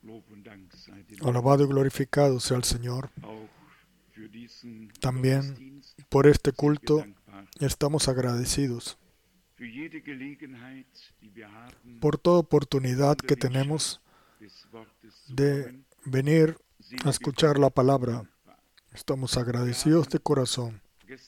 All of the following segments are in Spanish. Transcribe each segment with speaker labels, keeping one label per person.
Speaker 1: Alabado y glorificado sea el Señor. También por este culto estamos agradecidos por toda oportunidad que tenemos de venir a escuchar la palabra. Estamos agradecidos de corazón.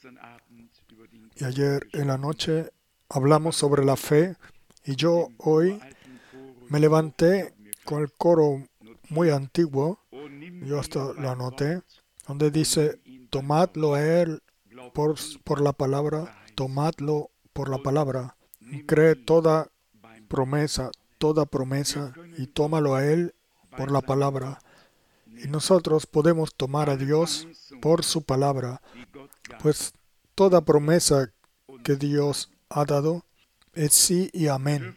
Speaker 1: Y ayer en la noche hablamos sobre la fe y yo hoy me levanté con el coro muy antiguo, yo hasta lo anoté, donde dice, tomadlo a Él por la palabra, tomadlo por la palabra, cree toda promesa y tómalo a Él por la palabra. Y nosotros podemos tomar a Dios por su palabra, pues toda promesa que Dios ha dado es sí y amén.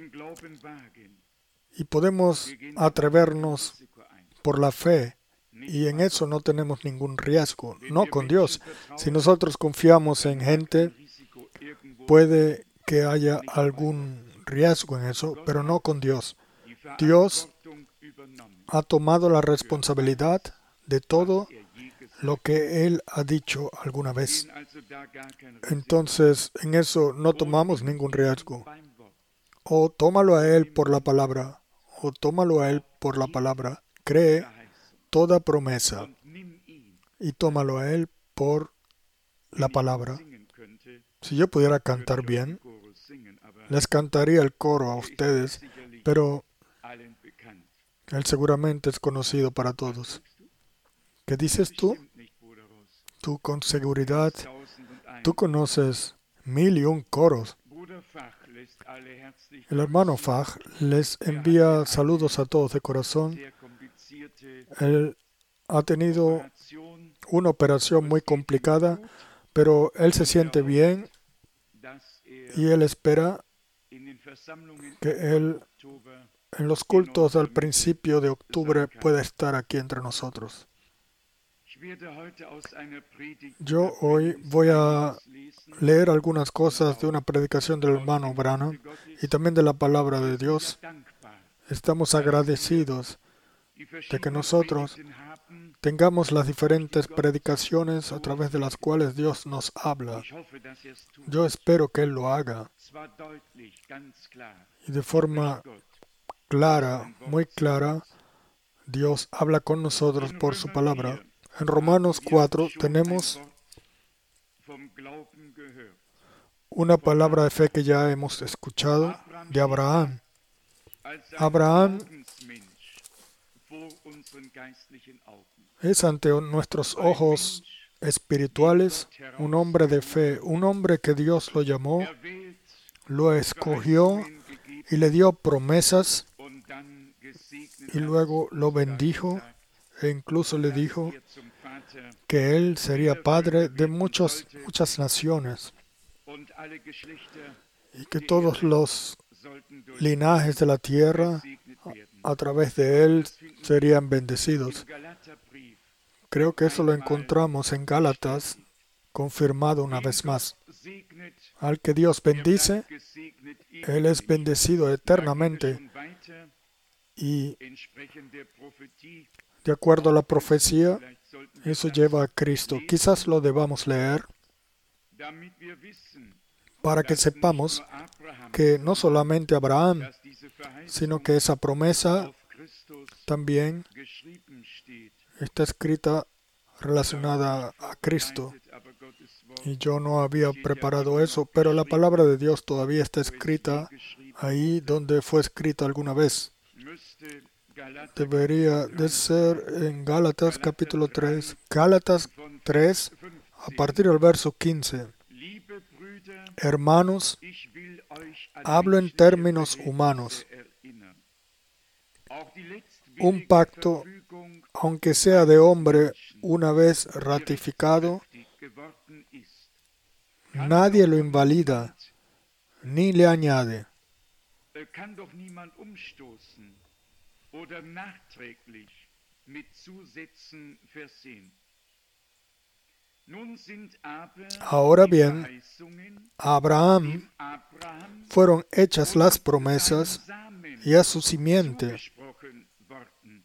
Speaker 1: Y podemos atrevernos por la fe, y en eso no tenemos ningún riesgo, no con Dios. Si nosotros confiamos en gente, puede que haya algún riesgo en eso, pero no con Dios. Dios ha tomado la responsabilidad de todo lo que Él ha dicho alguna vez. Entonces, en eso no tomamos ningún riesgo. O tómalo a Él por la palabra, o tómalo a Él por la palabra. Cree toda promesa y tómalo a Él por la palabra. Si yo pudiera cantar bien, les cantaría el coro a ustedes, pero Él seguramente es conocido para todos. ¿Qué dices tú? Tú con seguridad, tú conoces 1001 coros. El hermano Faj les envía saludos a todos de corazón. Él ha tenido una operación muy complicada, pero él se siente bien y él espera que él en los cultos al principio de octubre pueda estar aquí entre nosotros. Yo hoy voy a leer algunas cosas de una predicación del hermano Branham y también de la palabra de Dios. Estamos agradecidos de que nosotros tengamos las diferentes predicaciones a través de las cuales Dios nos habla. Yo espero que Él lo haga y de forma clara, muy clara, Dios habla con nosotros por su palabra. En Romanos 4 tenemos una palabra de fe que ya hemos escuchado de Abraham. Abraham es ante nuestros ojos espirituales un hombre de fe, un hombre que Dios lo llamó, lo escogió y le dio promesas y luego lo bendijo e incluso le dijo que él sería padre de muchas naciones y que todos los linajes de la tierra a través de él serían bendecidos. Creo que eso lo encontramos en Gálatas, confirmado una vez más. Al que Dios bendice, él es bendecido eternamente. Y de acuerdo a la profecía, eso lleva a Cristo. Quizás lo debamos leer para que sepamos que no solamente Abraham, sino que esa promesa también está escrita relacionada a Cristo. Y yo no había preparado eso, pero la palabra de Dios todavía está escrita ahí donde fue escrita alguna vez. Debería de ser en Gálatas capítulo 3. Gálatas 3, a partir del verso 15. Hermanos, hablo en términos humanos. Un pacto, aunque sea de hombre, una vez ratificado, nadie lo invalida ni le añade. Ahora bien, a Abraham fueron hechas las promesas y a su simiente.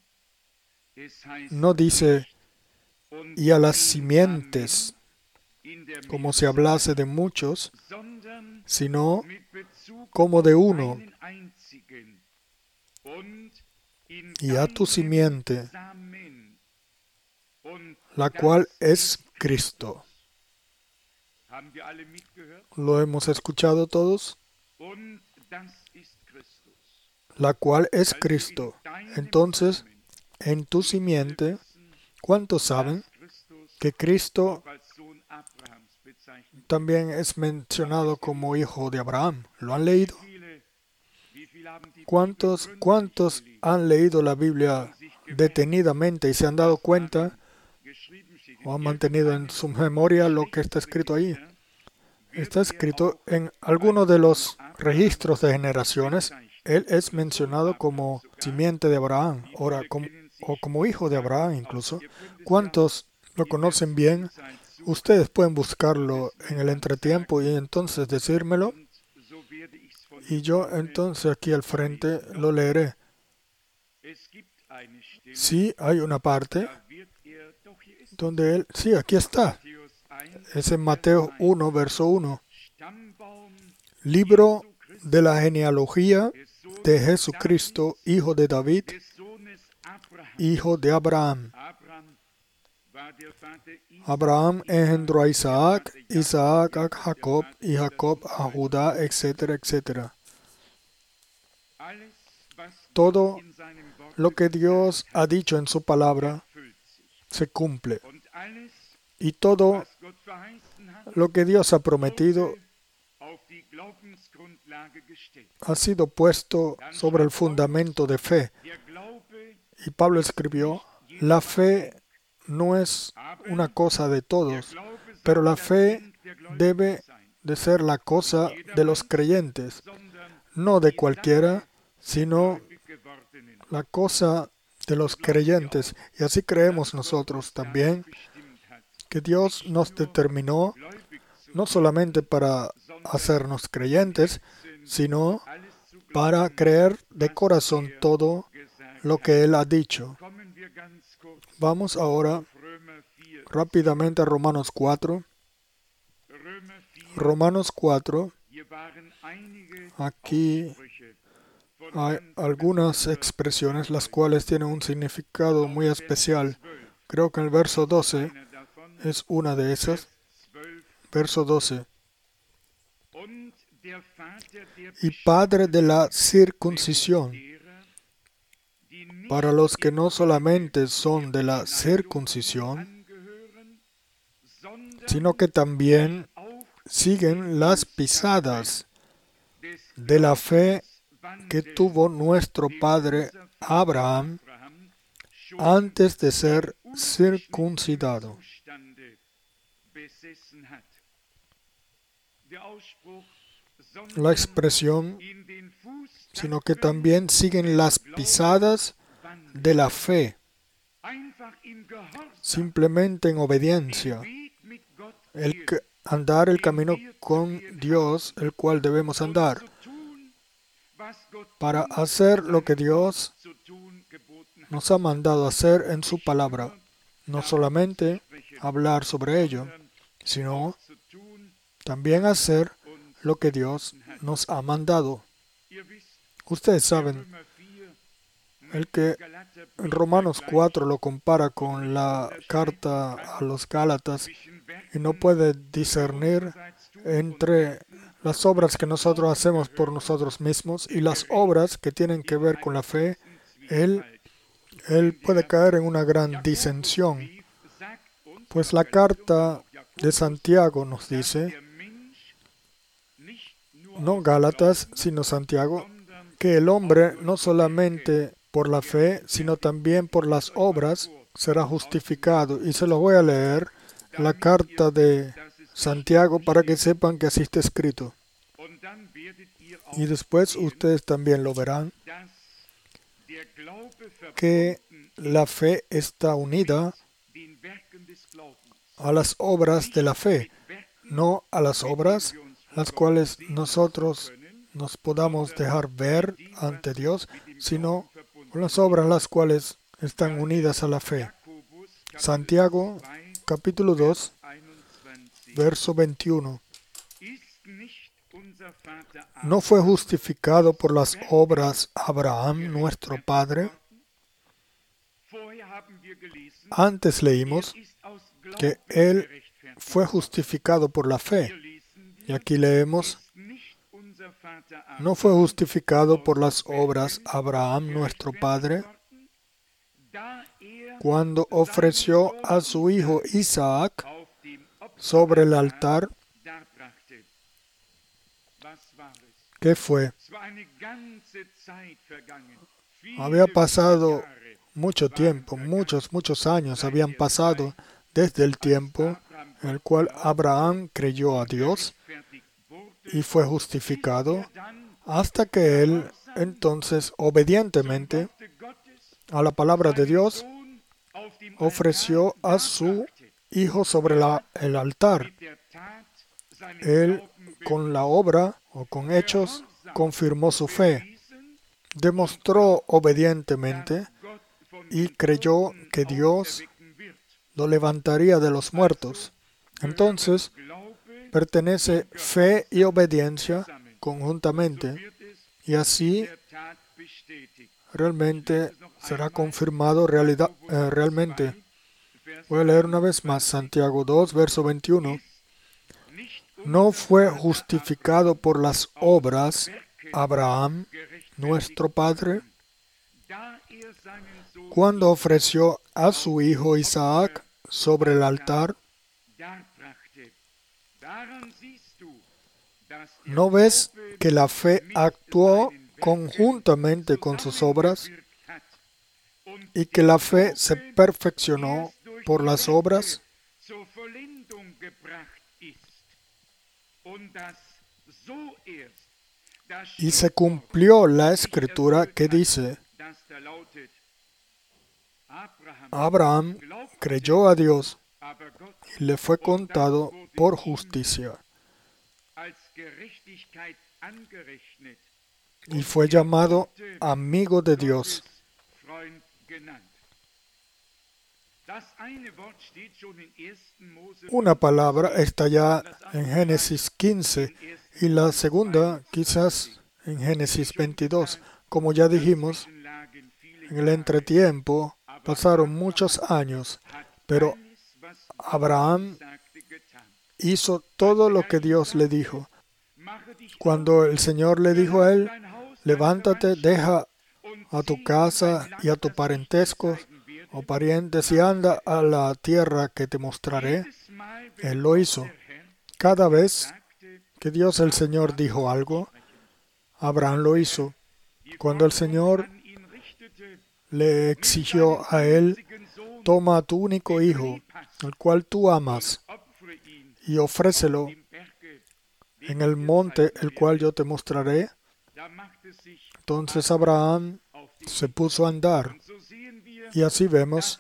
Speaker 1: No dice y a las simientes, como si hablase de muchos, sino como de uno, y a tu simiente, la cual es Cristo. ¿Lo hemos escuchado todos? La cual es Cristo. Entonces, en tu simiente, ¿cuántos saben que Cristo también es mencionado como hijo de Abraham? ¿Lo han leído? ¿Cuántos han leído la Biblia detenidamente y se han dado cuenta o han mantenido en su memoria lo que está escrito ahí? Está escrito en alguno de los registros de generaciones. Él es mencionado como simiente de Abraham, o como hijo de Abraham incluso. ¿Cuántos lo conocen bien? Ustedes pueden buscarlo en el entretiempo y entonces decírmelo. Y yo entonces aquí al frente lo leeré. Sí, hay una parte donde él... Sí, aquí está. Es en Mateo 1, verso 1. Libro de la genealogía de Jesucristo, hijo de David, hijo de Abraham. Abraham engendró a Isaac, Isaac a Jacob, y Jacob a Judá, etcétera, etcétera. Todo lo que Dios ha dicho en su palabra se cumple. Y todo lo que Dios ha prometido ha sido puesto sobre el fundamento de fe. Y Pablo escribió, la fe no es una cosa de todos, pero la fe debe de ser la cosa de los creyentes, no de cualquiera, sino la cosa de los creyentes. Y así creemos nosotros también, que Dios nos determinó no solamente para hacernos creyentes, sino para creer de corazón todo lo que Él ha dicho. Vamos ahora rápidamente a Romanos 4. Romanos 4. Aquí hay algunas expresiones las cuales tienen un significado muy especial. Creo que el verso 12 es una de esas. Verso 12. Y padre de la circuncisión, para los que no solamente son de la circuncisión, sino que también siguen las pisadas de la fe que tuvo nuestro padre Abraham antes de ser circuncidado. La expresión, sino que también siguen las pisadas de la fe, simplemente en obediencia, andar el camino con Dios, el cual debemos andar, para hacer lo que Dios nos ha mandado hacer en su palabra. No solamente hablar sobre ello, sino también hacer lo que Dios nos ha mandado. Ustedes saben, el que en Romanos 4 lo compara con la carta a los Gálatas y no puede discernir entre las obras que nosotros hacemos por nosotros mismos y las obras que tienen que ver con la fe, él puede caer en una gran disensión. Pues la carta de Santiago nos dice, no Gálatas, sino Santiago, que el hombre no solamente por la fe, sino también por las obras será justificado. Y se lo voy a leer, la carta de Santiago, para que sepan que así está escrito. Y después ustedes también lo verán, que la fe está unida a las obras de la fe, no a las obras las cuales nosotros nos podamos dejar ver ante Dios, sino las obras las cuales están unidas a la fe. Santiago, capítulo 2, verso 21. ¿No fue justificado por las obras Abraham, nuestro padre? Antes leímos que él fue justificado por la fe. Y aquí leemos, ¿no fue justificado por las obras Abraham, nuestro padre, cuando ofreció a su hijo Isaac sobre el altar? ¿Qué fue? Había pasado mucho tiempo, muchos años habían pasado desde el tiempo en el cual Abraham creyó a Dios y fue justificado, hasta que él entonces obedientemente a la palabra de Dios ofreció a su hijo sobre el altar. Él con la obra o con hechos confirmó su fe, demostró obedientemente y creyó que Dios lo levantaría de los muertos. Entonces, pertenece fe y obediencia conjuntamente, y así realmente será confirmado realmente. Voy a leer una vez más Santiago 2, verso 21. ¿No fue justificado por las obras Abraham, nuestro padre, cuando ofreció a su hijo Isaac sobre el altar? ¿No ves que la fe actuó conjuntamente con sus obras y que la fe se perfeccionó por las obras? Y se cumplió la escritura que dice, Abraham creyó a Dios y le fue contado por justicia, y fue llamado amigo de Dios. Una palabra está ya en Génesis 15 y la segunda quizás en Génesis 22. Como ya dijimos, en el entretiempo pasaron muchos años, pero Abraham hizo todo lo que Dios le dijo. Cuando el Señor le dijo a él, levántate, deja a tu casa y a tu parentesco o parientes y anda a la tierra que te mostraré, él lo hizo. Cada vez que Dios el Señor dijo algo, Abraham lo hizo. Cuando el Señor le exigió a él, toma a tu único hijo, el cual tú amas, y ofrécelo en el monte el cual yo te mostraré, entonces Abraham se puso a andar. Y así vemos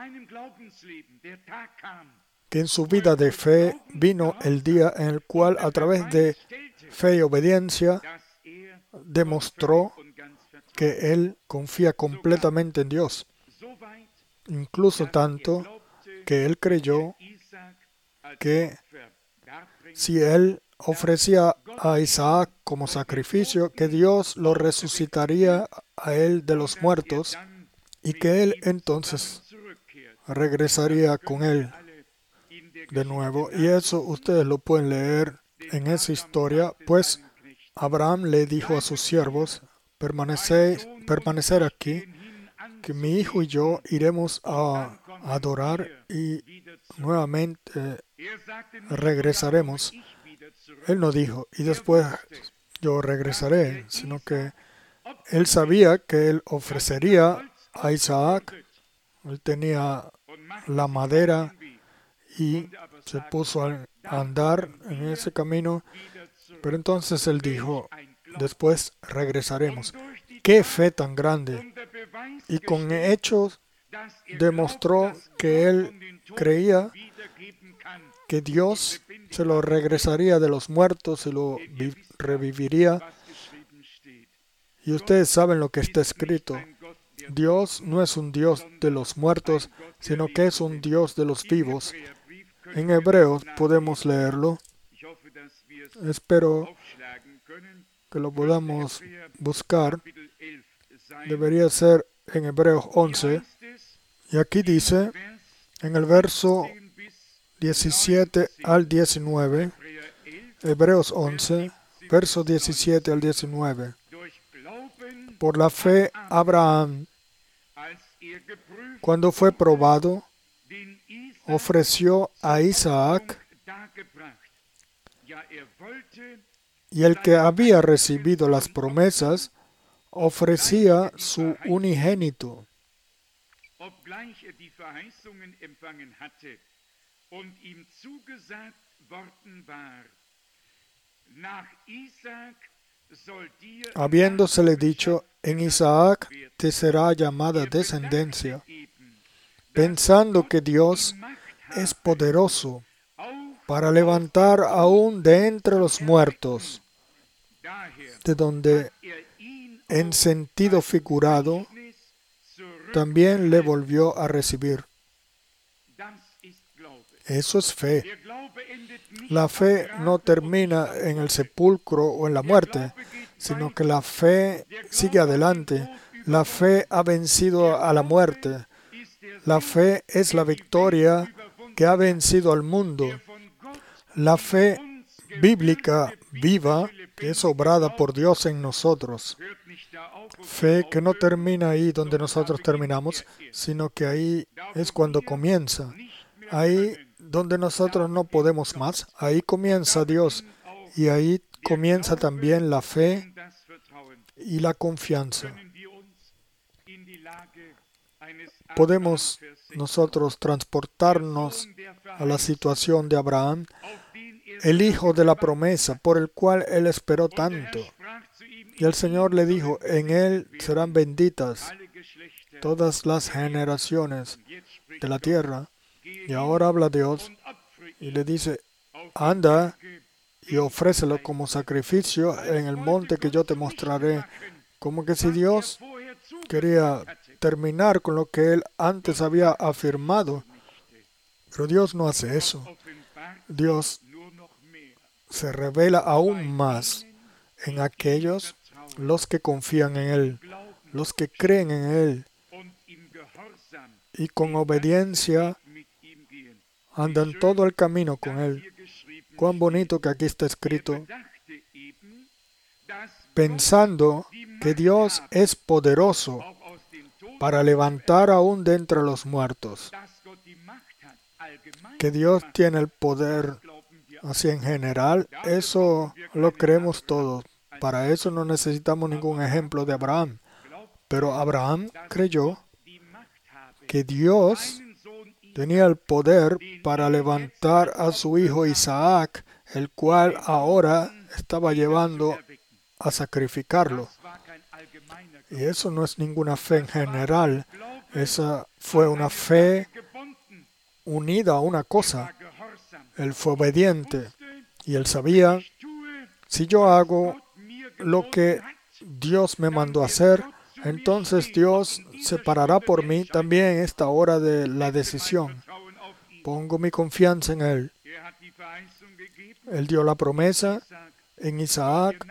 Speaker 1: que en su vida de fe vino el día en el cual, a través de fe y obediencia, demostró que él confía completamente en Dios. Incluso tanto que él creyó que si él ofrecía a Isaac como sacrificio, que Dios lo resucitaría a él de los muertos y que él entonces regresaría con él de nuevo. Y eso ustedes lo pueden leer en esa historia, pues Abraham le dijo a sus siervos, permanecer aquí, que mi hijo y yo iremos a adorar y nuevamente regresaremos. Él no dijo, y después yo regresaré, sino que él sabía que él ofrecería a Isaac. Él tenía la madera y se puso a andar en ese camino, pero entonces él dijo, después regresaremos. ¡Qué fe tan grande! Y con hechos demostró que él creía que Dios se lo regresaría de los muertos y lo reviviría. Y ustedes saben lo que está escrito. Dios no es un Dios de los muertos, sino que es un Dios de los vivos. En Hebreos podemos leerlo. Espero que lo podamos buscar. Debería ser en Hebreos 11. Y aquí dice, en el verso 17 al 19, Hebreos 11, versos 17 al 19. Por la fe, Abraham, cuando fue probado, ofreció a Isaac, y el que había recibido las promesas ofrecía su unigénito. Habiéndosele dicho, en Isaac te será llamada descendencia, pensando que Dios es poderoso para levantar aún de entre los muertos, de donde, en sentido figurado, también le volvió a recibir. Eso es fe. La fe no termina en el sepulcro o en la muerte, sino que la fe sigue adelante. La fe ha vencido a la muerte. La fe es la victoria que ha vencido al mundo. La fe bíblica viva que es obrada por Dios en nosotros. Fe que no termina ahí donde nosotros terminamos, sino que ahí es cuando comienza. Ahí donde nosotros no podemos más, ahí comienza Dios. Y ahí comienza también la fe y la confianza. Podemos nosotros transportarnos a la situación de Abraham, el hijo de la promesa, por el cual él esperó tanto. Y el Señor le dijo, en él serán benditas todas las generaciones de la tierra. Y ahora habla Dios y le dice, anda y ofrécelo como sacrificio en el monte que yo te mostraré. Como que si Dios quería terminar con lo que él antes había afirmado. Pero Dios no hace eso. Dios se revela aún más en aquellos los que confían en Él, los que creen en Él y con obediencia andan todo el camino con Él. Cuán bonito que aquí está escrito, pensando que Dios es poderoso para levantar aún de entre los muertos, que Dios tiene el poder así en general, eso lo creemos todos. Para eso no necesitamos ningún ejemplo de Abraham. Pero Abraham creyó que Dios tenía el poder para levantar a su hijo Isaac, el cual ahora estaba llevando a sacrificarlo. Y eso no es ninguna fe en general. Esa fue una fe unida a una cosa. Él fue obediente y él sabía, si yo hago lo que Dios me mandó a hacer, entonces Dios se parará por mí también en esta hora de la decisión. Pongo mi confianza en Él. Él dio la promesa, en Isaac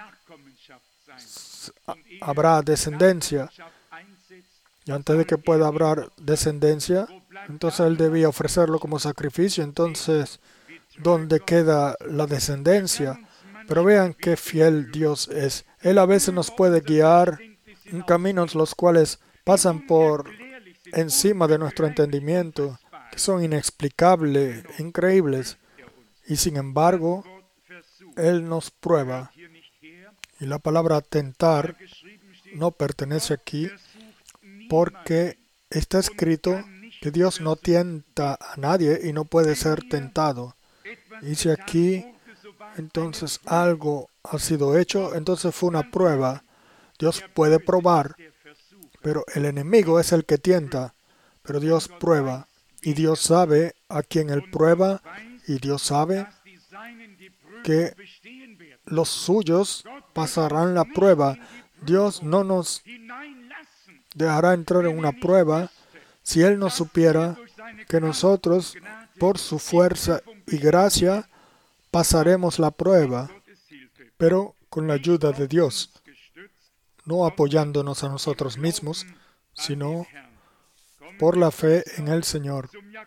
Speaker 1: habrá descendencia. Y antes de que pueda haber descendencia, entonces Él debía ofrecerlo como sacrificio. Entonces, ¿dónde queda la descendencia? Pero vean qué fiel Dios es. Él a veces nos puede guiar en caminos los cuales pasan por encima de nuestro entendimiento, que son inexplicables, increíbles. Y sin embargo, Él nos prueba. Y la palabra tentar no pertenece aquí porque está escrito que Dios no tienta a nadie y no puede ser tentado. Dice aquí, entonces algo ha sido hecho, entonces fue una prueba. Dios puede probar, pero el enemigo es el que tienta, pero Dios prueba. Y Dios sabe a quién Él prueba, y Dios sabe que los suyos pasarán la prueba. Dios no nos dejará entrar en una prueba si Él no supiera que nosotros, por su fuerza y gracia, pasaremos la prueba, pero con la ayuda de Dios, no apoyándonos a nosotros mismos, sino por la fe en el Señor.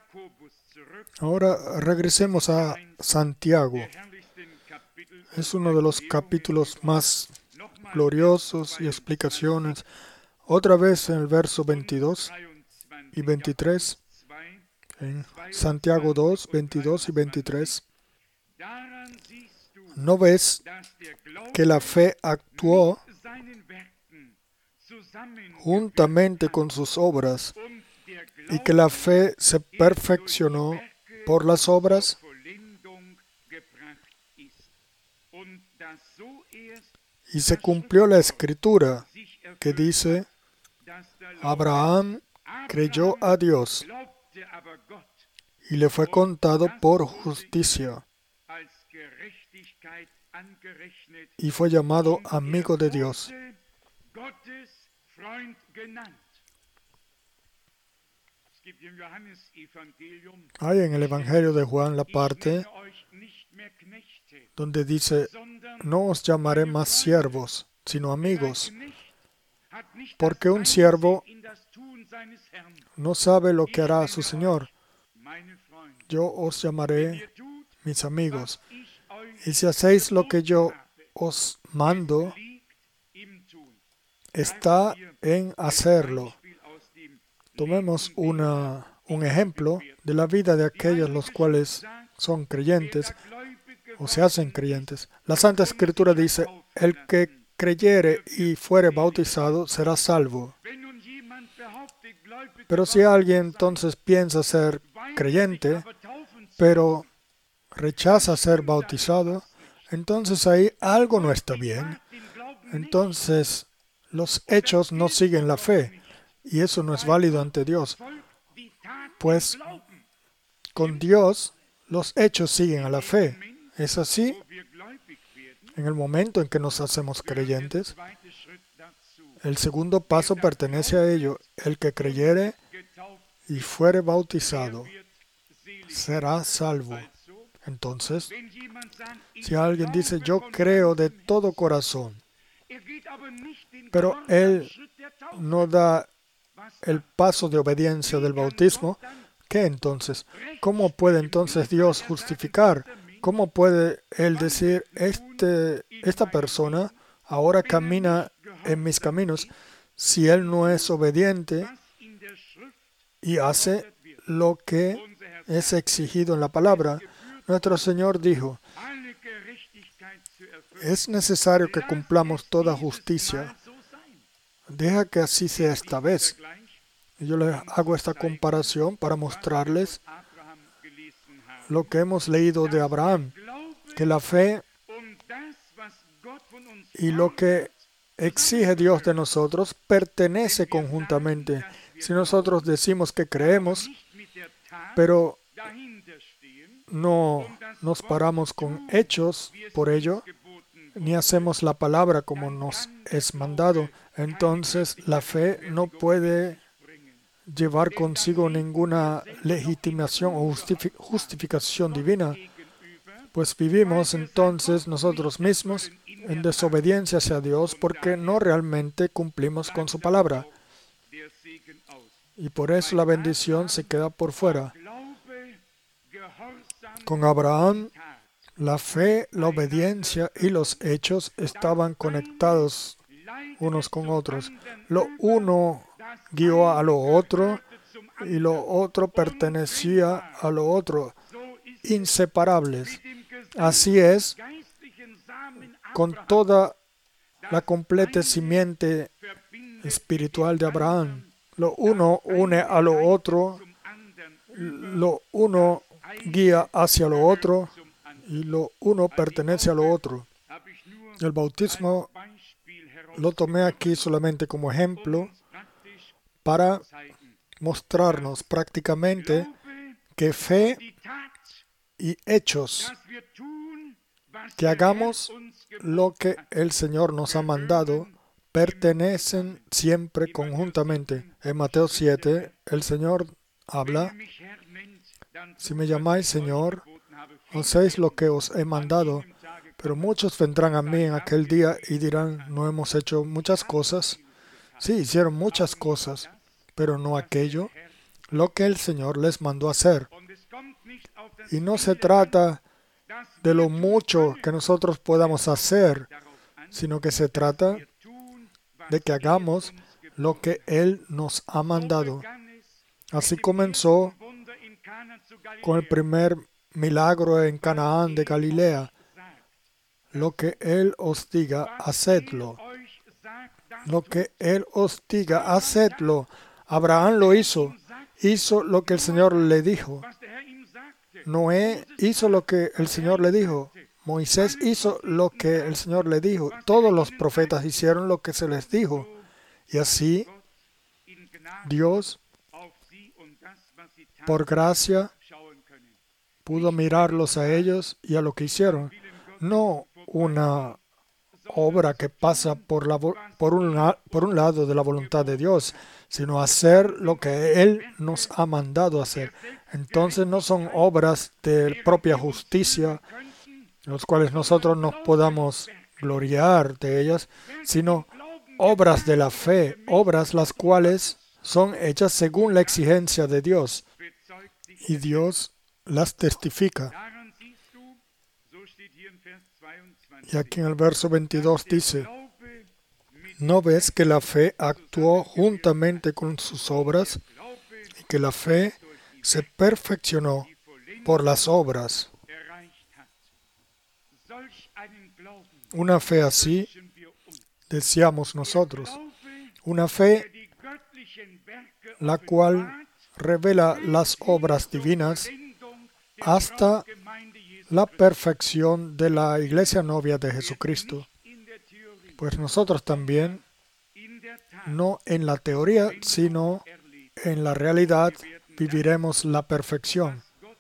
Speaker 1: Ahora regresemos a Santiago. Es uno de los capítulos más gloriosos y explicaciones. Otra vez en el verso 22 y 23, en Santiago 2, 22 y 23. ¿No ves que la fe actuó juntamente con sus obras y que la fe se perfeccionó por las obras? Y se cumplió la escritura que dice: Abraham creyó a Dios y le fue contado por justicia y fue llamado amigo de Dios. Hay en el Evangelio de Juan la parte donde dice: no os llamaré más siervos, sino amigos, porque un siervo no sabe lo que hará a su Señor. Yo os llamaré mis amigos. Y si hacéis lo que yo os mando, está en hacerlo. Tomemos un ejemplo de la vida de aquellos los cuales son creyentes o se hacen creyentes. La Santa Escritura dice: el que creyere y fuere bautizado será salvo. Pero si alguien entonces piensa ser creyente, pero rechaza ser bautizado, entonces ahí algo no está bien. Entonces los hechos no siguen la fe, y eso no es válido ante Dios. Pues con Dios los hechos siguen a la fe. ¿Es así? En el momento en que nos hacemos creyentes, el segundo paso pertenece a ello. El que creyere y fuere bautizado será salvo. Entonces, si alguien dice: yo creo de todo corazón, pero él no da el paso de obediencia del bautismo, ¿qué entonces? ¿Cómo puede entonces Dios justificar? ¿Cómo puede Él decir: esta persona ahora camina en mis caminos, si Él no es obediente y hace lo que es exigido en la palabra? Nuestro Señor dijo: es necesario que cumplamos toda justicia. Deja que así sea esta vez. Y yo les hago esta comparación para mostrarles lo que hemos leído de Abraham, que la fe y lo que exige Dios de nosotros pertenece conjuntamente. Si nosotros decimos que creemos, pero no nos paramos con hechos por ello, ni hacemos la palabra como nos es mandado, entonces la fe no puede llevar consigo ninguna legitimación o justificación divina, pues vivimos entonces nosotros mismos en desobediencia hacia Dios porque no realmente cumplimos con su palabra. Y por eso la bendición se queda por fuera. Con Abraham, la fe, la obediencia y los hechos estaban conectados unos con otros. Lo uno guió a lo otro y lo otro pertenecía a lo otro, inseparables. Así es con toda la completa simiente espiritual de Abraham. Lo uno une a lo otro, lo uno guía hacia lo otro y lo uno pertenece a lo otro. El bautismo lo tomé aquí solamente como ejemplo para mostrarnos prácticamente que fe y hechos, que hagamos lo que el Señor nos ha mandado, pertenecen siempre conjuntamente. En Mateo 7, el Señor habla: si me llamáis Señor, hacéis lo que os he mandado, pero muchos vendrán a mí en aquel día y dirán: no hemos hecho muchas cosas. Sí, hicieron muchas cosas, pero no aquello lo que el Señor les mandó hacer. Y no se trata de lo mucho que nosotros podamos hacer, sino que se trata de que hagamos lo que Él nos ha mandado. Así comenzó con el primer milagro en Canaán de Galilea. Lo que Él os diga, hacedlo. Lo que Él os diga, hacedlo. Abraham lo hizo. Hizo lo que el Señor le dijo. Noé hizo lo que el Señor le dijo. Moisés hizo lo que el Señor le dijo. Todos los profetas hicieron lo que se les dijo. Y así, Dios, por gracia, pudo mirarlos a ellos y a lo que hicieron. No una obra que pasa por un lado de la voluntad de Dios, sino hacer lo que Él nos ha mandado hacer. Entonces no son obras de propia justicia, los cuales nosotros nos podamos gloriar de ellas, sino obras de la fe, obras las cuales son hechas según la exigencia de Dios, y Dios las testifica. Y aquí en el verso 22 dice: ¿no ves que la fe actuó juntamente con sus obras y que la fe se perfeccionó por las obras? Una fe así deseamos nosotros. Una fe la cual revela las obras divinas hasta la perfección de la iglesia novia de Jesucristo. Pues nosotros también, no en la teoría, sino en la realidad, viviremos la perfección.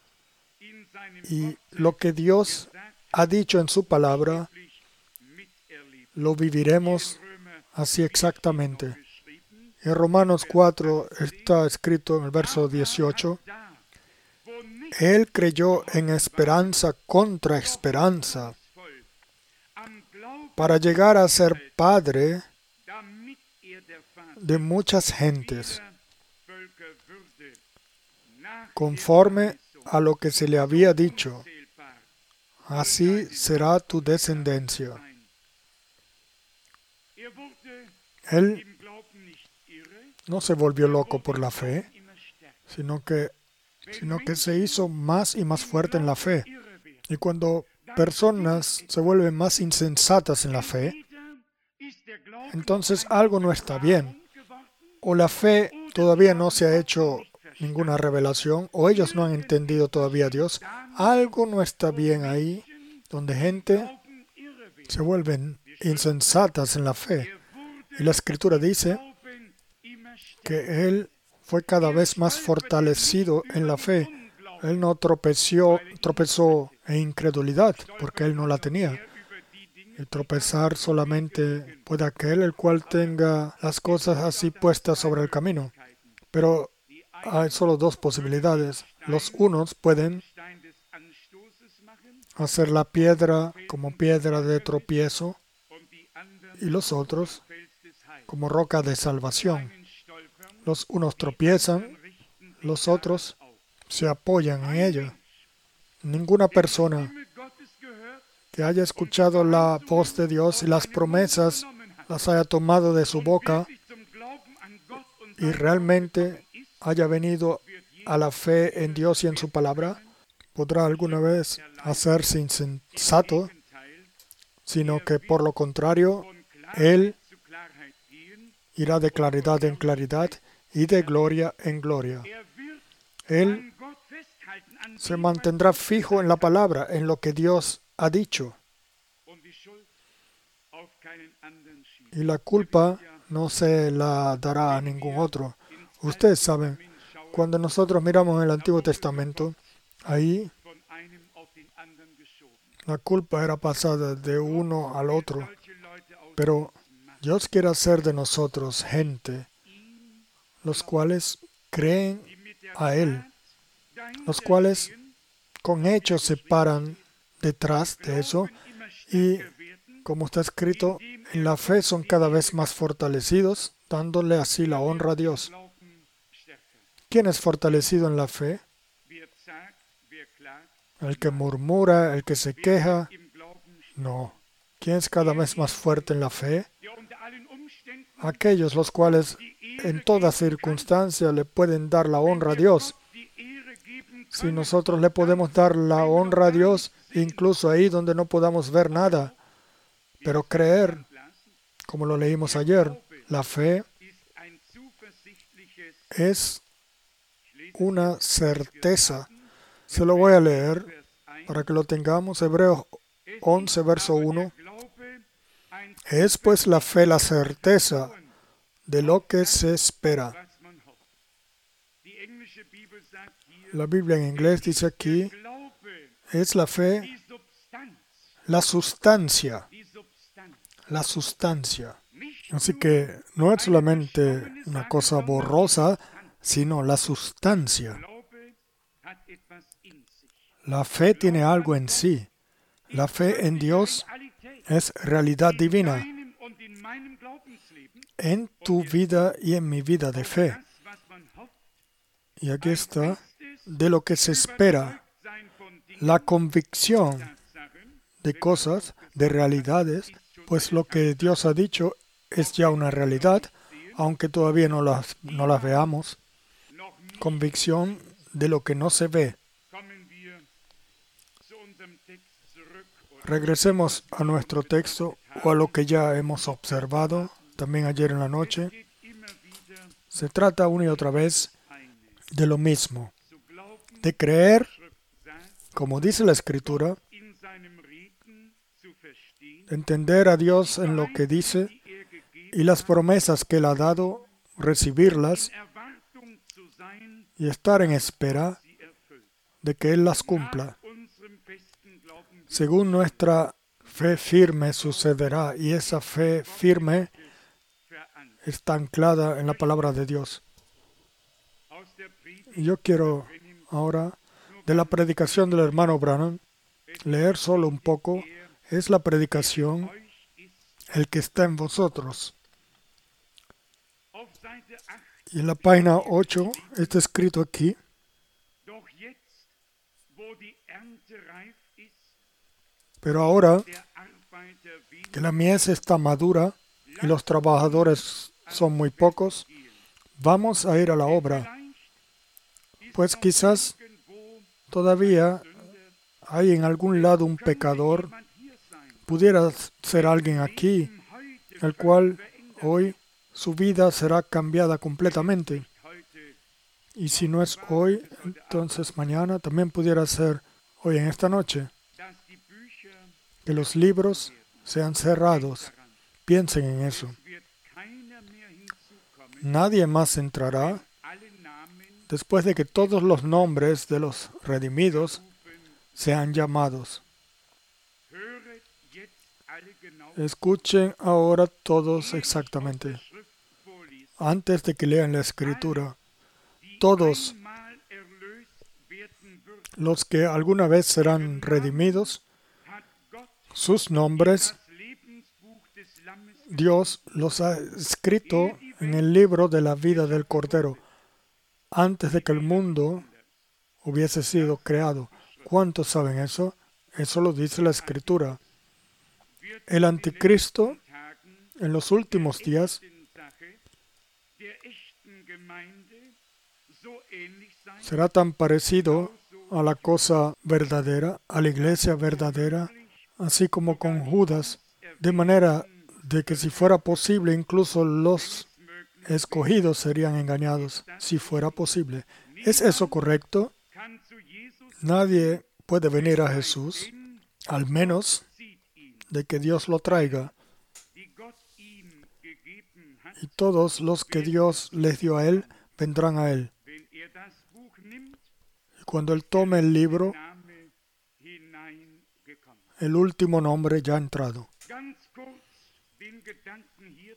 Speaker 1: Y lo que Dios ha dicho en su palabra, lo viviremos así exactamente. En Romanos 4 está escrito en el verso 18: Él creyó en esperanza contra esperanza, para llegar a ser padre de muchas gentes, conforme a lo que se le había dicho: así será tu descendencia. Él no se volvió loco por la fe, sino que se hizo más y más fuerte en la fe. Y cuando personas se vuelven más insensatas en la fe, entonces algo no está bien. O la fe todavía no se ha hecho ninguna revelación, o ellos no han entendido todavía a Dios. Algo no está bien ahí, donde gente se vuelven insensatas en la fe. Y la Escritura dice que Él fue cada vez más fortalecido en la fe. Él no tropezó en incredulidad, porque Él no la tenía. Y tropezar solamente puede aquel el cual tenga las cosas así puestas sobre el camino. Pero hay solo dos posibilidades. Los unos pueden hacer la piedra como piedra de tropiezo y los otros como roca de salvación. Los unos tropiezan, los otros se apoyan en ella. Ninguna persona que haya escuchado la voz de Dios y las promesas las haya tomado de su boca y realmente haya venido a la fe en Dios y en su palabra, podrá alguna vez hacerse insensato, sino que por lo contrario, Él irá de claridad en claridad y de gloria en gloria. Él se mantendrá fijo en la palabra, en lo que Dios ha dicho. Y la culpa no se la dará a ningún otro. Ustedes saben, cuando nosotros miramos el Antiguo Testamento, ahí la culpa era pasada de uno al otro. Pero Dios quiere hacer de nosotros gente, los cuales creen a Él, los cuales con hechos se paran detrás de eso y, como está escrito, en la fe son cada vez más fortalecidos, dándole así la honra a Dios. ¿Quién es fortalecido en la fe? ¿El que murmura, el que se queja? No. ¿Quién es cada vez más fuerte en la fe? Aquellos los cuales en toda circunstancia le pueden dar la honra a Dios. Si nosotros le podemos dar la honra a Dios, incluso ahí donde no podamos ver nada, pero creer, como lo leímos ayer, la fe es una certeza. Se lo voy a leer para que lo tengamos. Hebreos 11, verso 1. Es pues la fe la certeza de lo que se espera. La Biblia en inglés dice aquí, es la fe la sustancia. La sustancia. Así que no es solamente una cosa borrosa, sino la sustancia. La fe tiene algo en sí. La fe en Dios es realidad divina en tu vida y en mi vida de fe. Y aquí está, de lo que se espera, la convicción de cosas, de realidades, pues lo que Dios ha dicho es ya una realidad, aunque todavía no las veamos. Convicción de lo que no se ve. Regresemos a nuestro texto o a lo que ya hemos observado también ayer en la noche. Se trata una y otra vez de lo mismo, de creer, como dice la Escritura, entender a Dios en lo que dice y las promesas que Él ha dado, recibirlas y estar en espera de que Él las cumpla. Según nuestra fe firme sucederá, y esa fe firme está anclada en la palabra de Dios. Y yo quiero ahora, de la predicación del hermano Branham, leer solo un poco. Es la predicación, el que está en vosotros. Y en la página 8 está escrito aquí, pero ahora que la mies está madura y los trabajadores son muy pocos, vamos a ir a la obra. Pues quizás todavía hay en algún lado un pecador. Pudiera ser alguien aquí, el cual hoy su vida será cambiada completamente. Y si no es hoy, entonces mañana también pudiera ser hoy en esta noche. Que los libros sean cerrados. Piensen en eso. Nadie más entrará después de que todos los nombres de los redimidos sean llamados. Escuchen ahora todos exactamente. Antes de que lean la Escritura, todos los que alguna vez serán redimidos, sus nombres, Dios los ha escrito en el libro de la vida del Cordero, antes de que el mundo hubiese sido creado. ¿Cuántos saben eso? Eso lo dice la Escritura. El anticristo, en los últimos días, será tan parecido a la cosa verdadera, a la iglesia verdadera, así como con Judas, de manera de que si fuera posible, incluso los escogidos serían engañados, si fuera posible. ¿Es eso correcto? Nadie puede venir a Jesús, al menos de que Dios lo traiga. Y todos los que Dios les dio a Él, vendrán a Él. Y cuando Él tome el libro, el último nombre ya ha entrado.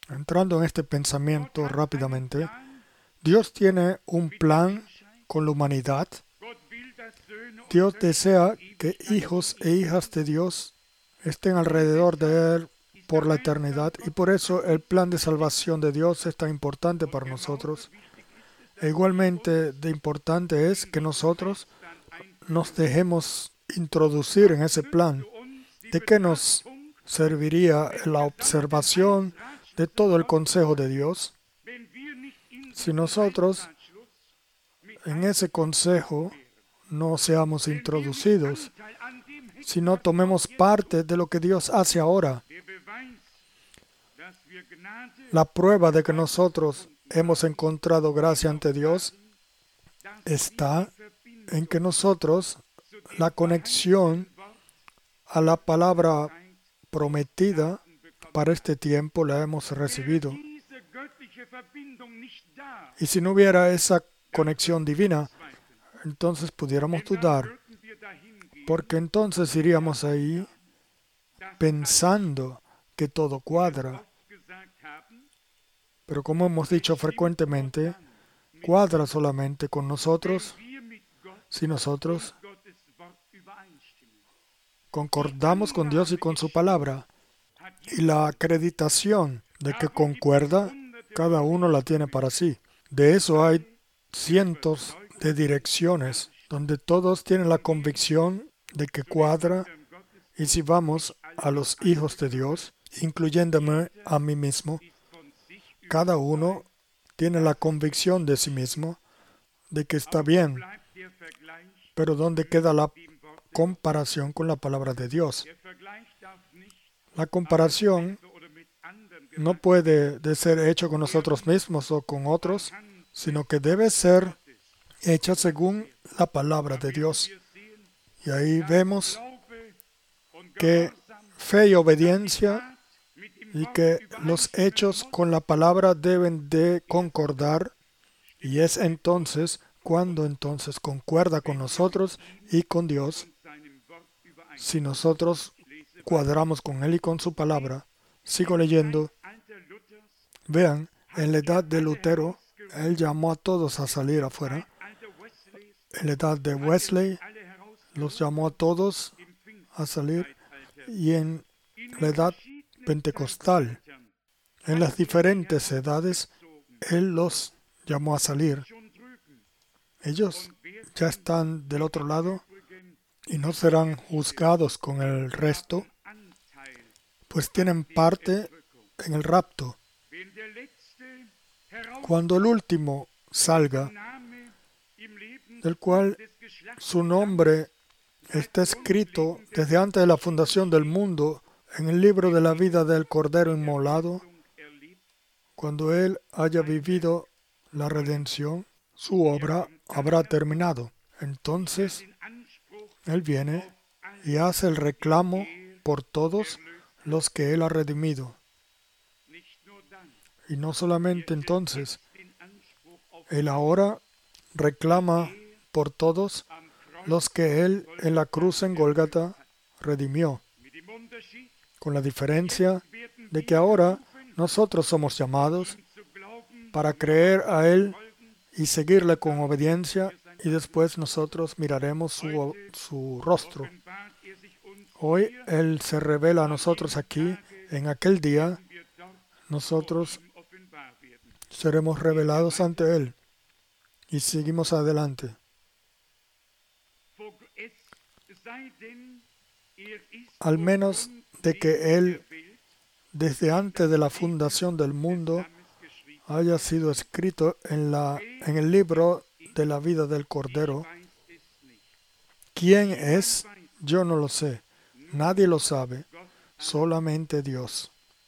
Speaker 1: Entrando en este pensamiento rápidamente, Dios tiene un plan con la humanidad. Dios desea que hijos e hijas de Dios estén alrededor de Él por la eternidad, y por eso el plan de salvación de Dios es tan importante para nosotros. E igualmente de importante es que nosotros nos dejemos introducir en ese plan. ¿De qué nos serviría la observación de todo el consejo de Dios si nosotros en ese consejo no seamos introducidos, si no tomemos parte de lo que Dios hace ahora? La prueba de que nosotros hemos encontrado gracia ante Dios está en que nosotros la conexión a la palabra prometida para este tiempo la hemos recibido. Y si no hubiera esa conexión divina, entonces pudiéramos dudar, porque entonces iríamos ahí pensando que todo cuadra. Pero como hemos dicho frecuentemente, cuadra solamente con nosotros si nosotros concordamos con Dios y con su palabra. Y la acreditación de que concuerda, cada uno la tiene para sí. De eso hay cientos de direcciones donde todos tienen la convicción de que cuadra, y si vamos a los hijos de Dios, incluyéndome a mí mismo, cada uno tiene la convicción de sí mismo de que está bien. Pero ¿dónde queda la comparación con la palabra de Dios? La comparación no puede de ser hecho con nosotros mismos o con otros, sino que debe ser hecha según la palabra de Dios. Y ahí vemos que fe y obediencia y que los hechos con la palabra deben de concordar, y es entonces cuando entonces concuerda con nosotros y con Dios, si nosotros cuadramos con Él y con su palabra. Sigo leyendo. Vean, en la edad de Lutero, él llamó a todos a salir afuera. En la edad de Wesley, los llamó a todos a salir. Y en la edad pentecostal, en las diferentes edades, él los llamó a salir. Ellos ya están del otro lado y no serán juzgados con el resto, pues tienen parte en el rapto. Cuando el último salga, del cual su nombre está escrito desde antes de la fundación del mundo en el libro de la vida del Cordero inmolado, cuando él haya vivido la redención, su obra habrá terminado. Entonces, él viene y hace el reclamo por todos los que él ha redimido. Y no solamente entonces, él ahora reclama por todos los que él en la cruz en Gólgata redimió, con la diferencia de que ahora nosotros somos llamados para creer a él y seguirle con obediencia, y después nosotros miraremos su rostro. Hoy él se revela a nosotros aquí. En aquel día nosotros seremos revelados ante él. Y seguimos adelante. Al menos de que él, desde antes de la fundación del mundo, haya sido escrito en el libro de la vida del Cordero. ¿Quién es? Yo no lo sé. Nadie lo sabe. Solamente Dios.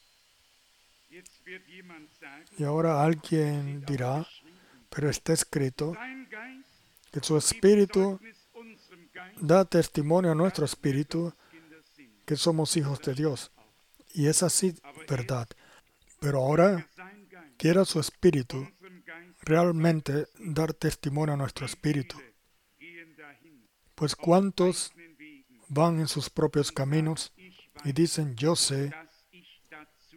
Speaker 1: Y ahora alguien dirá, pero está escrito que su espíritu da testimonio a nuestro espíritu que somos hijos de Dios. Y es así, verdad. Pero ahora quiera su espíritu realmente dar testimonio a nuestro espíritu. Pues ¿cuántos van en sus propios caminos y dicen, yo sé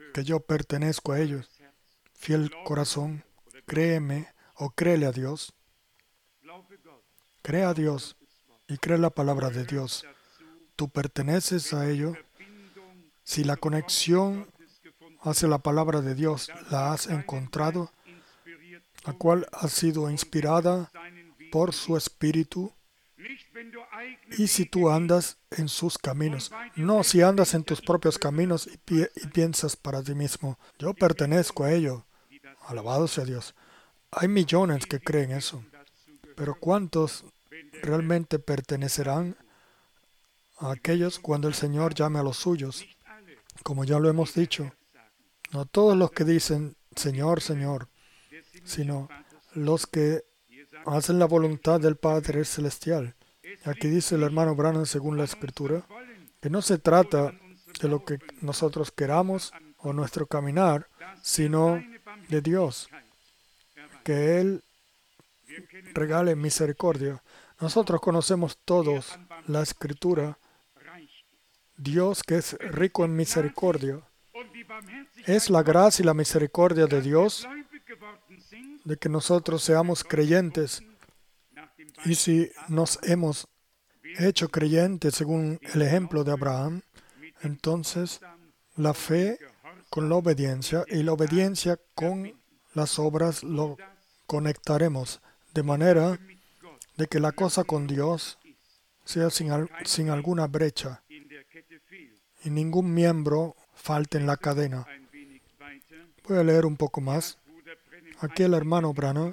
Speaker 1: que yo pertenezco a ellos. Fiel corazón, créeme o créele a Dios. Cree a Dios y cree la palabra de Dios. Tú perteneces a ello. Si la conexión hacia la palabra de Dios la has encontrado, la cual ha sido inspirada por su Espíritu, y si tú andas en sus caminos, no si andas en tus propios caminos y piensas para ti mismo, yo pertenezco a ello. Alabado sea Dios. Hay millones que creen eso, pero ¿cuántos realmente pertenecerán a aquellos cuando el Señor llame a los suyos? Como ya lo hemos dicho, no todos los que dicen Señor, Señor, sino los que hacen la voluntad del Padre Celestial. Aquí dice el hermano Branham, según la Escritura, que no se trata de lo que nosotros queramos o nuestro caminar, sino de Dios, que Él regale misericordia. Nosotros conocemos todos la Escritura. Dios, que es rico en misericordia, es la gracia y la misericordia de Dios de que nosotros seamos creyentes. Y si nos hemos hecho creyentes según el ejemplo de Abraham, entonces la fe con la obediencia y la obediencia con las obras lo conectaremos, de manera de que la cosa con Dios sea sin alguna brecha y ningún miembro falte en la cadena. Voy a leer un poco más. Aquí el hermano Branham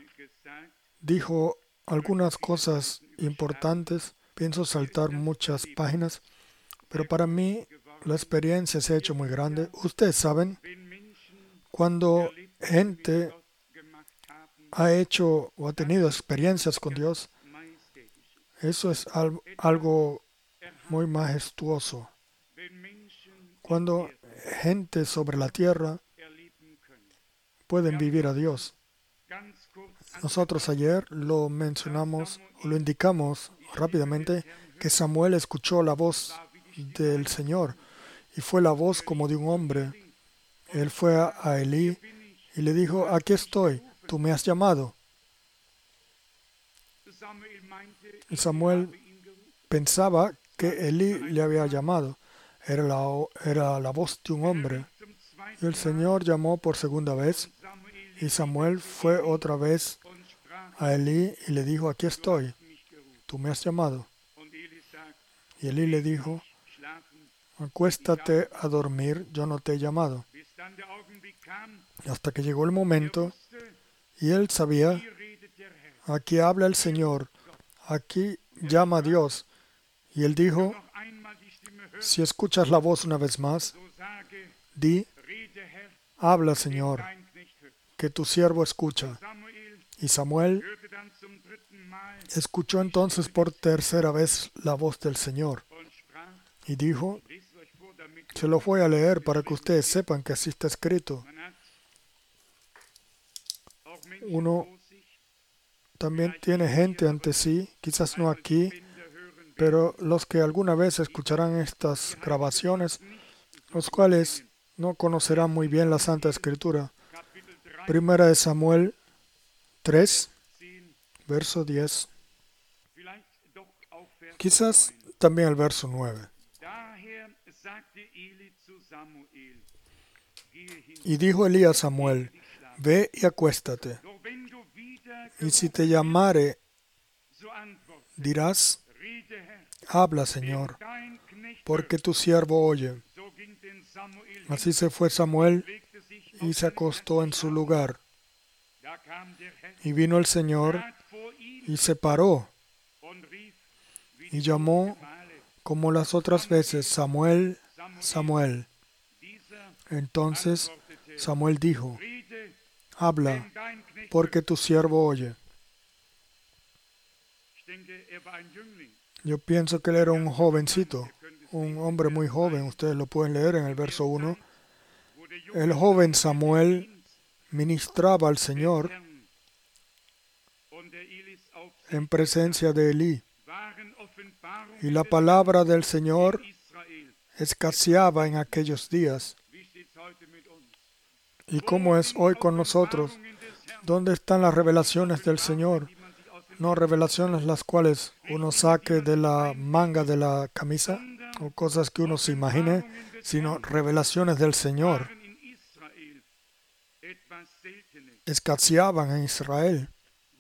Speaker 1: dijo algunas cosas importantes. Pienso saltar muchas páginas, pero para mí la experiencia se ha hecho muy grande. Ustedes saben, cuando gente ha hecho o ha tenido experiencias con Dios, eso es algo muy majestuoso. Cuando gente sobre la tierra pueden vivir a Dios. Nosotros ayer lo mencionamos o lo indicamos rápidamente que Samuel escuchó la voz del Señor y fue la voz como de un hombre. Él fue a Elí y le dijo, aquí estoy, tú me has llamado. Y Samuel pensaba que Elí le había llamado. Era la voz de un hombre. Y el Señor llamó por segunda vez y Samuel fue otra vez a Elí y le dijo, aquí estoy, tú me has llamado. Y Elí le dijo, acuéstate a dormir, yo no te he llamado. Hasta que llegó el momento y él sabía, aquí habla el Señor, aquí llama a Dios. Y él dijo, si escuchas la voz una vez más, di, habla Señor, que tu siervo escucha. Y Samuel escuchó entonces por tercera vez la voz del Señor y dijo, se lo voy a leer para que ustedes sepan que así está escrito. Uno también tiene gente ante sí, quizás no aquí, pero los que alguna vez escucharán estas grabaciones, los cuales no conocerán muy bien la Santa Escritura. Primera de Samuel 3, verso 10. Quizás también el verso 9. Y dijo Elí a Samuel, ve y acuéstate. Y si te llamare, dirás, habla Señor, porque tu siervo oye. Así se fue Samuel y se acostó en su lugar. Y vino el Señor y se paró y llamó como las otras veces, Samuel, Samuel. Entonces Samuel dijo, habla, porque tu siervo oye. Yo pienso que él era un jovencito, un hombre muy joven. Ustedes lo pueden leer en el verso 1. El joven Samuel ministraba al Señor en presencia de Elí. Y la palabra del Señor escaseaba en aquellos días. ¿Y cómo es hoy con nosotros? ¿Dónde están las revelaciones del Señor? No revelaciones las cuales uno saque de la manga de la camisa o cosas que uno se imagine, sino revelaciones del Señor. Escaseaban en Israel.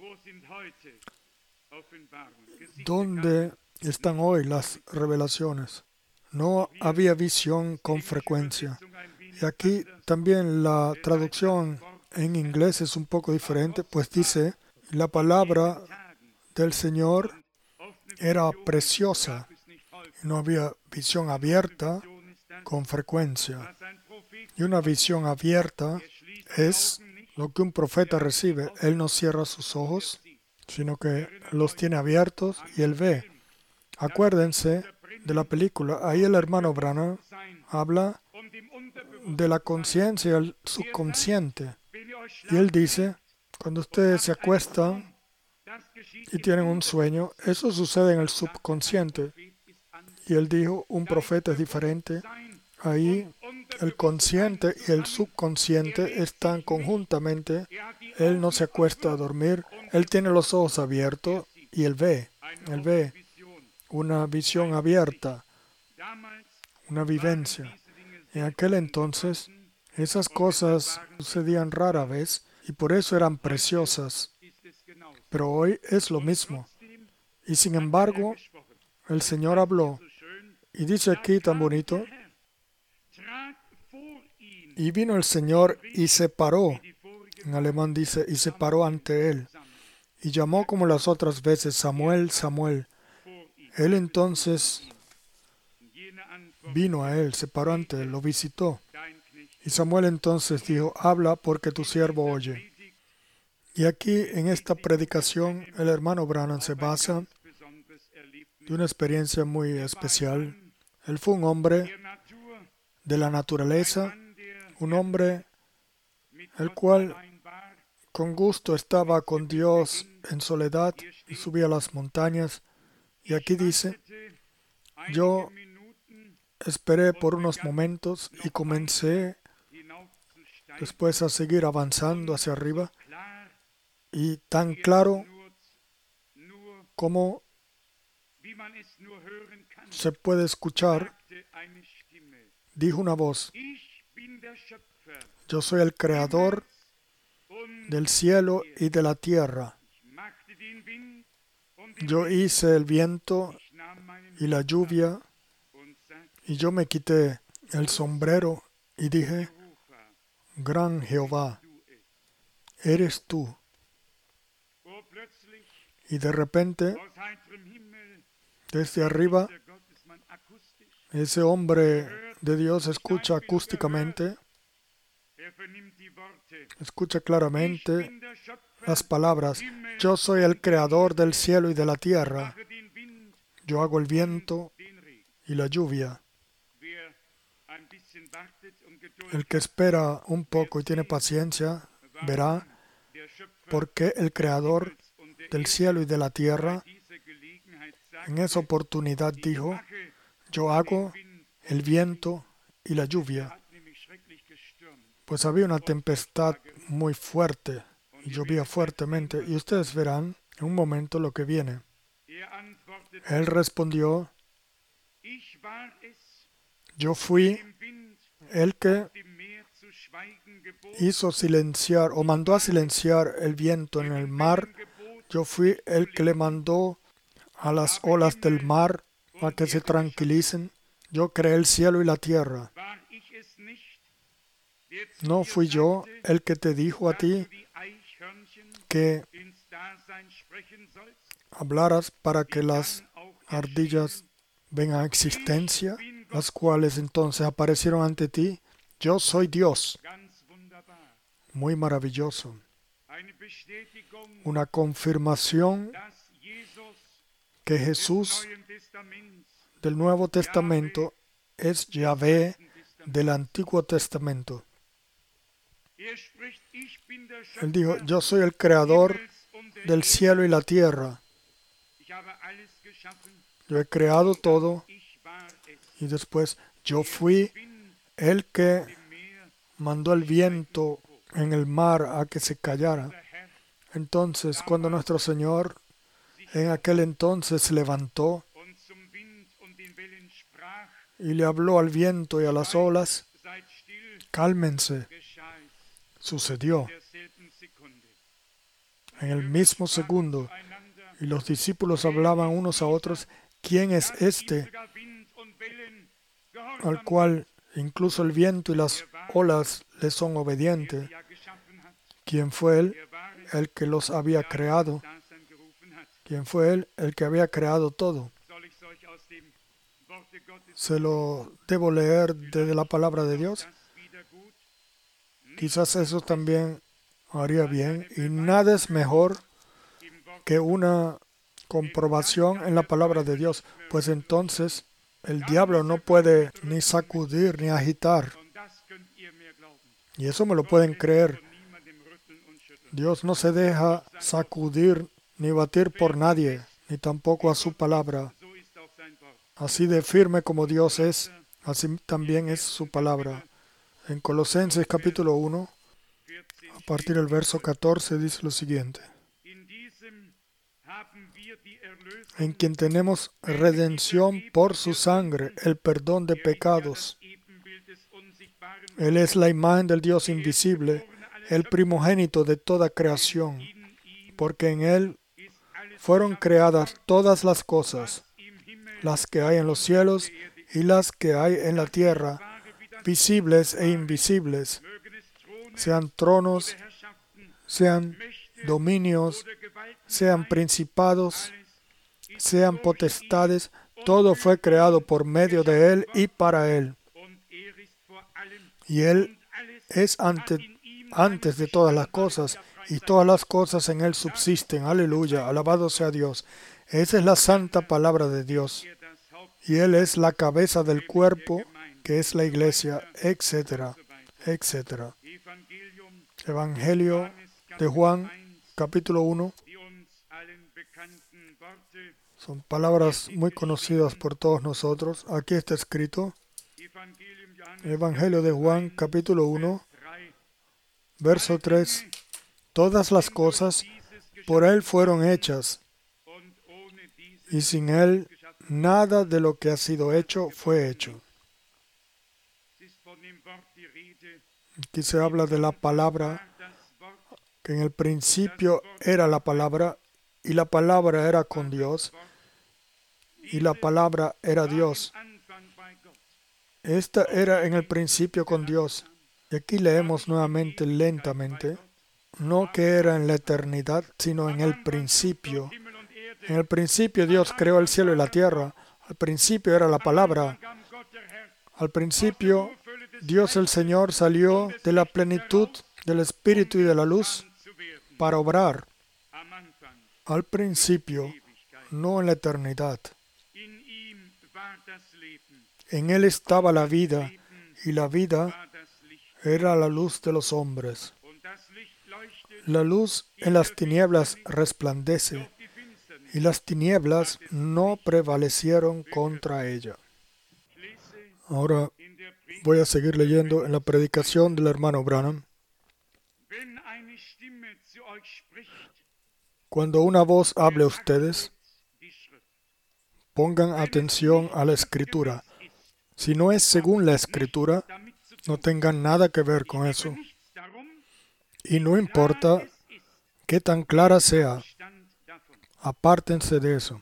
Speaker 1: ¿Dónde están hoy las revelaciones? No había visión con frecuencia. Y aquí también la traducción en inglés es un poco diferente, pues dice, la palabra del Señor era preciosa. No había visión abierta con frecuencia. Y una visión abierta es lo que un profeta recibe. Él no cierra sus ojos, sino que los tiene abiertos y él ve. Acuérdense de la película. Ahí el hermano Branham habla de la conciencia y el subconsciente. Y él dice, cuando ustedes se acuestan y tienen un sueño, eso sucede en el subconsciente. Y él dijo, un profeta es diferente. Ahí el consciente y el subconsciente están conjuntamente. Él no se acuesta a dormir. Él tiene los ojos abiertos y él ve. Él ve una visión abierta, una vivencia. En aquel entonces, esas cosas sucedían rara vez y por eso eran preciosas. Pero hoy es lo mismo. Y sin embargo, el Señor habló. Y dice aquí tan bonito, y vino el Señor y se paró. En alemán dice, y se paró ante él. Y llamó como las otras veces, Samuel, Samuel. Él entonces vino a él, se paró ante él, lo visitó. Y Samuel entonces dijo, habla porque tu siervo oye. Y aquí en esta predicación el hermano Branham se basa de una experiencia muy especial. Él fue un hombre de la naturaleza, un hombre el cual con gusto estaba con Dios en soledad y subía a las montañas. Y aquí dice, yo esperé por unos momentos y comencé después a seguir avanzando hacia arriba. Y tan claro como se puede escuchar, dijo una voz, yo soy el creador del cielo y de la tierra. Yo hice el viento y la lluvia, y yo me quité el sombrero y dije, Gran Jehová, eres tú. Y de repente, desde arriba, ese hombre de Dios escucha acústicamente, escucha claramente las palabras, yo soy el creador del cielo y de la tierra. Yo hago el viento y la lluvia. El que espera un poco y tiene paciencia, verá por qué el creador del cielo y de la tierra en esa oportunidad dijo, yo hago el viento y la lluvia. Pues había una tempestad muy fuerte y llovía fuertemente y ustedes verán en un momento lo que viene. Él respondió, yo fui el que hizo silenciar o mandó a silenciar el viento en el mar. Yo fui el que le mandó a las olas del mar a que se tranquilicen. Yo creé el cielo y la tierra. ¿No fui yo el que te dijo a ti que hablaras para que las ardillas vengan a existencia, las cuales entonces aparecieron ante ti? Yo soy Dios. Muy maravilloso. Una confirmación que Jesús del Nuevo Testamento es Yahvé del Antiguo Testamento. Él dijo, yo soy el creador del cielo y la tierra. Yo he creado todo y después yo fui el que mandó el viento en el mar a que se callara. Entonces, cuando nuestro Señor en aquel entonces se levantó y le habló al viento y a las olas, cálmense, sucedió en el mismo segundo. Y los discípulos hablaban unos a otros, ¿quién es este al cual incluso el viento y las olas le son obedientes? ¿Quién fue Él, el que los había creado? ¿Quién fue Él, el que había creado todo? ¿Se lo debo leer desde la palabra de Dios? Quizás eso también haría bien. Y nada es mejor que una comprobación en la palabra de Dios, pues entonces el diablo no puede ni sacudir ni agitar. Y eso me lo pueden creer. Dios no se deja sacudir ni batir por nadie, ni tampoco a su palabra. Así de firme como Dios es, así también es su palabra. En Colosenses capítulo 1, a partir del verso 14, dice lo siguiente: en quien tenemos redención por su sangre, el perdón de pecados. Él es la imagen del Dios invisible, el primogénito de toda creación, porque en Él fueron creadas todas las cosas, las que hay en los cielos y las que hay en la tierra, visibles e invisibles, sean tronos, sean dominios, sean principados, sean potestades, todo fue creado por medio de Él y para Él. Y Él es antes de todas las cosas, y todas las cosas en Él subsisten. Aleluya, alabado sea Dios. Esa es la santa palabra de Dios. Y Él es la cabeza del cuerpo, que es la iglesia, etcétera, etcétera. Evangelio de Juan, capítulo 1. Son palabras muy conocidas por todos nosotros. Aquí está escrito, Evangelio de Juan, capítulo 1, verso 3. Todas las cosas por Él fueron hechas, y sin Él nada de lo que ha sido hecho fue hecho. Aquí se habla de la palabra, que en el principio era la palabra, y la palabra era con Dios, y la palabra era Dios. Esta era en el principio con Dios. Y aquí leemos nuevamente lentamente, no que era en la eternidad, sino en el principio. En el principio Dios creó el cielo y la tierra. Al principio era la palabra. Al principio Dios el Señor salió de la plenitud del Espíritu y de la luz para obrar. Al principio, no en la eternidad. En Él estaba la vida, y la vida era la luz de los hombres. La luz en las tinieblas resplandece, y las tinieblas no prevalecieron contra ella. Ahora voy a seguir leyendo en la predicación del hermano Branham. Cuando una voz hable a ustedes, pongan atención a la Escritura. Si no es según la Escritura, no tengan nada que ver con eso. Y no importa qué tan clara sea, apártense de eso.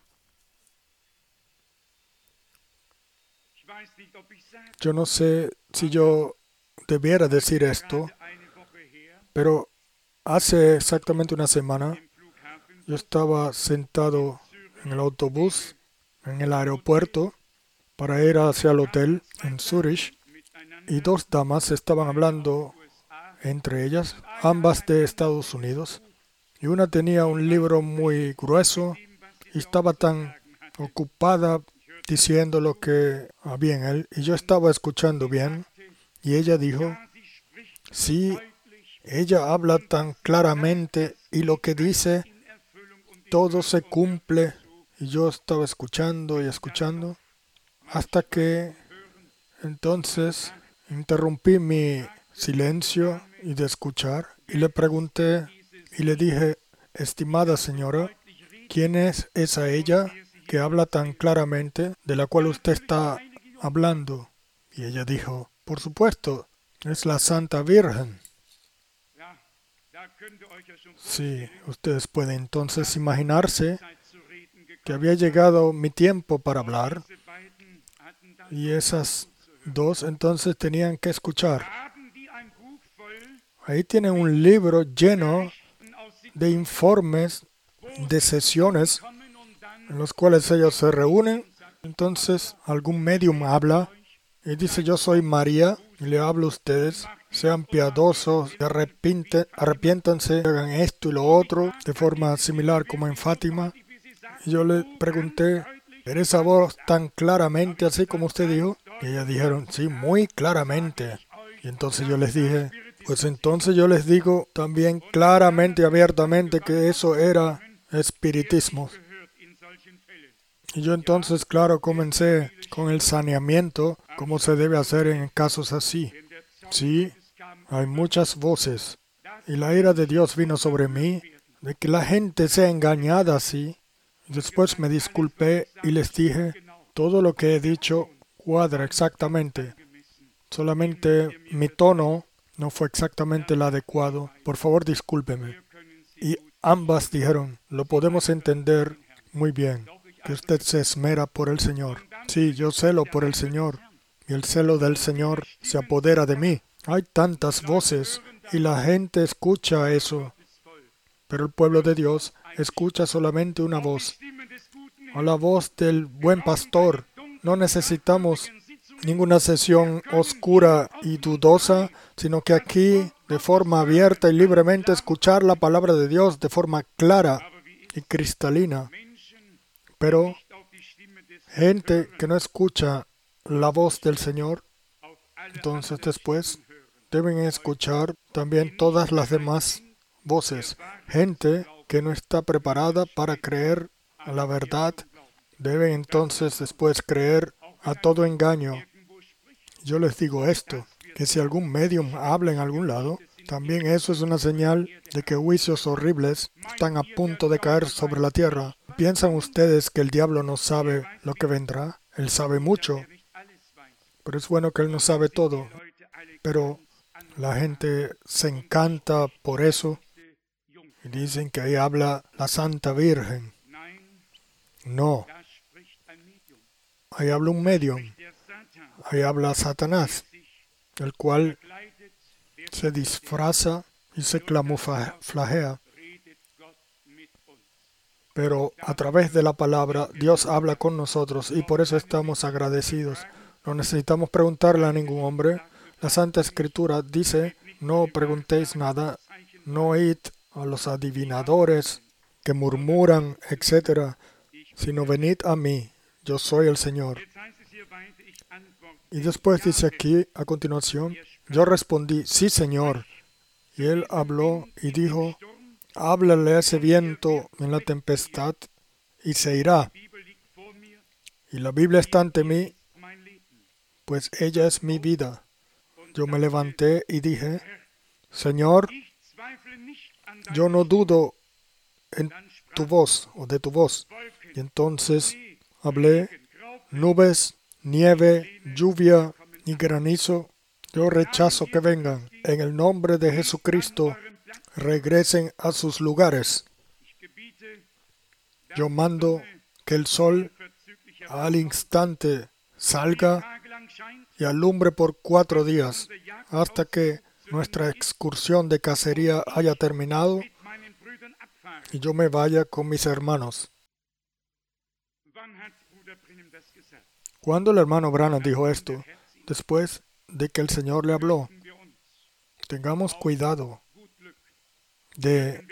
Speaker 1: Yo no sé si yo debiera decir esto, pero hace exactamente una semana yo estaba sentado en el autobús, en el aeropuerto, para ir hacia el hotel en Zurich, y dos damas estaban hablando entre ellas, ambas de Estados Unidos, y una tenía un libro muy grueso y estaba tan ocupada diciendo lo que había en él, y yo estaba escuchando bien, y ella dijo, sí, ella habla tan claramente y lo que dice, todo se cumple, y yo estaba escuchando y escuchando, hasta que entonces interrumpí mi silencio y de escuchar. Y le pregunté y le dije, estimada señora, ¿quién es esa ella que habla tan claramente, de la cual usted está hablando? Y ella dijo, por supuesto, es la Santa Virgen. Sí, ustedes pueden entonces imaginarse que había llegado mi tiempo para hablar y esas dos entonces tenían que escuchar. Ahí tienen un libro lleno de informes, de sesiones en los cuales ellos se reúnen. Entonces algún medium habla y dice, yo soy María y le hablo a ustedes. Sean piadosos, arrepiéntanse, hagan esto y lo otro, de forma similar como en Fátima. Y yo le pregunté, ¿pero esa voz tan claramente así como usted dijo? Y ellas dijeron, sí, muy claramente. Y entonces yo les dije, pues entonces yo les digo también claramente y abiertamente que eso era espiritismo. Y yo entonces, claro, comencé con el saneamiento, como se debe hacer en casos así. Sí, hay muchas voces. Y la ira de Dios vino sobre mí, de que la gente sea engañada así. Después me disculpé y les dije, todo lo que he dicho cuadra exactamente. Solamente mi tono no fue exactamente el adecuado. Por favor, discúlpeme. Y ambas dijeron, lo podemos entender muy bien, que usted se esmera por el Señor. Sí, yo celo por el Señor, y el celo del Señor se apodera de mí. Hay tantas voces, y la gente escucha eso, pero el pueblo de Dios escucha solamente una voz, o la voz del buen pastor. No necesitamos ninguna sesión oscura y dudosa, sino que aquí, de forma abierta y libremente, escuchar la palabra de Dios de forma clara y cristalina. Pero gente que no escucha la voz del Señor, entonces después deben escuchar también todas las demás voces. Gente que no está preparada para creer a la verdad, deben entonces después creer a todo engaño. Yo les digo esto, que si algún medium habla en algún lado, también eso es una señal de que juicios horribles están a punto de caer sobre la tierra. ¿Piensan ustedes que el diablo no sabe lo que vendrá? Él sabe mucho, pero es bueno que él no sabe todo. Pero la gente se encanta por eso y dicen que ahí habla la Santa Virgen. No, ahí habla un medium, ahí habla Satanás, el cual se disfraza y se camuflajea. Pero a través de la palabra, Dios habla con nosotros y por eso estamos agradecidos. No necesitamos preguntarle a ningún hombre. La Santa Escritura dice, no preguntéis nada, no oíd a los adivinadores que murmuran, etc., sino venid a mí, yo soy el Señor. Y después dice aquí, a continuación, yo respondí, sí, Señor. Y él habló y dijo, háblale a ese viento en la tempestad y se irá. Y la Biblia está ante mí, pues ella es mi vida. Yo me levanté y dije, Señor, yo no dudo en tu voz o de tu voz. Y entonces hablé, nubes, nieve, lluvia y granizo, yo rechazo que vengan. En el nombre de Jesucristo, regresen a sus lugares. Yo mando que el sol al instante salga y alumbre por 4 días, hasta que nuestra excursión de cacería haya terminado y yo me vaya con mis hermanos. Cuando el hermano Branham dijo esto, después de que el Señor le habló, tengamos cuidado de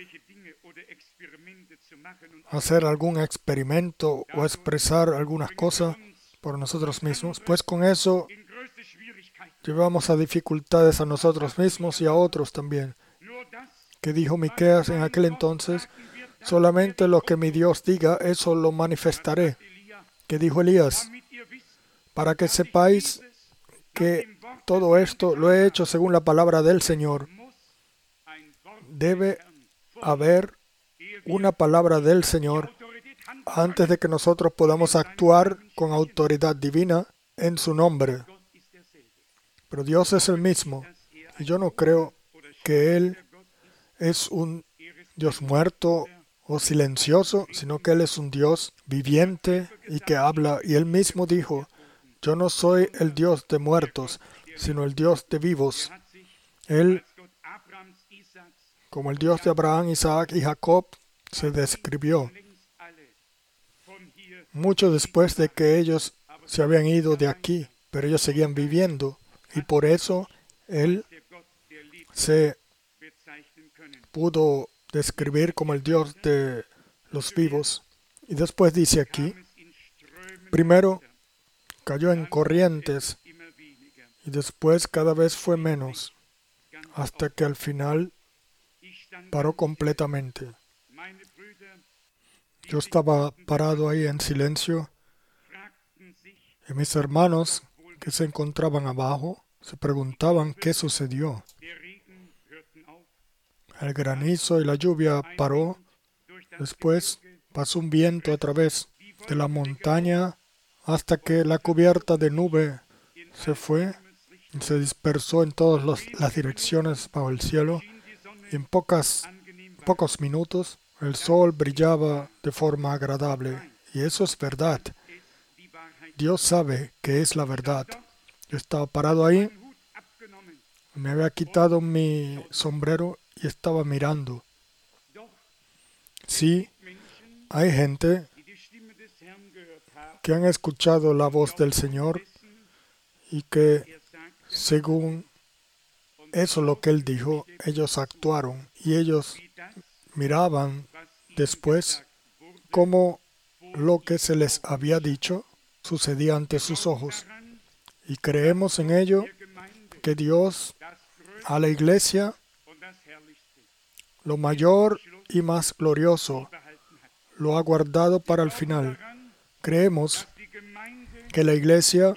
Speaker 1: hacer algún experimento o expresar algunas cosas por nosotros mismos, pues con eso llevamos a dificultades a nosotros mismos y a otros también. Que dijo Miqueas en aquel entonces, solamente lo que mi Dios diga, eso lo manifestaré. Que dijo Elías, para que sepáis que todo esto lo he hecho según la palabra del Señor. Debe haber una palabra del Señor antes de que nosotros podamos actuar con autoridad divina en su nombre. Pero Dios es el mismo. Y yo no creo que Él es un Dios muerto o silencioso, sino que Él es un Dios viviente y que habla. Y Él mismo dijo, yo no soy el Dios de muertos, sino el Dios de vivos. Él, como el Dios de Abraham, Isaac y Jacob, se describió mucho después de que ellos se habían ido de aquí, pero ellos seguían viviendo. Y por eso Él se pudo describir como el Dios de los vivos. Y después dice aquí, primero cayó en corrientes y después cada vez fue menos, hasta que al final paró completamente. Yo estaba parado ahí en silencio y mis hermanos que se encontraban abajo se preguntaban qué sucedió. El granizo y la lluvia paró. Después pasó un viento a través de la montaña hasta que la cubierta de nube se fue y se dispersó en todas las direcciones bajo el cielo. Y en pocos minutos el sol brillaba de forma agradable. Y eso es verdad. Dios sabe que es la verdad. Yo estaba parado ahí, me había quitado mi sombrero y estaba mirando. Sí, hay gente que han escuchado la voz del Señor y que, según eso lo que Él dijo, ellos actuaron y ellos miraban después cómo lo que se les había dicho sucedía ante sus ojos. Y creemos en ello, que Dios a la iglesia lo mayor y más glorioso lo ha guardado para el final. Creemos que la iglesia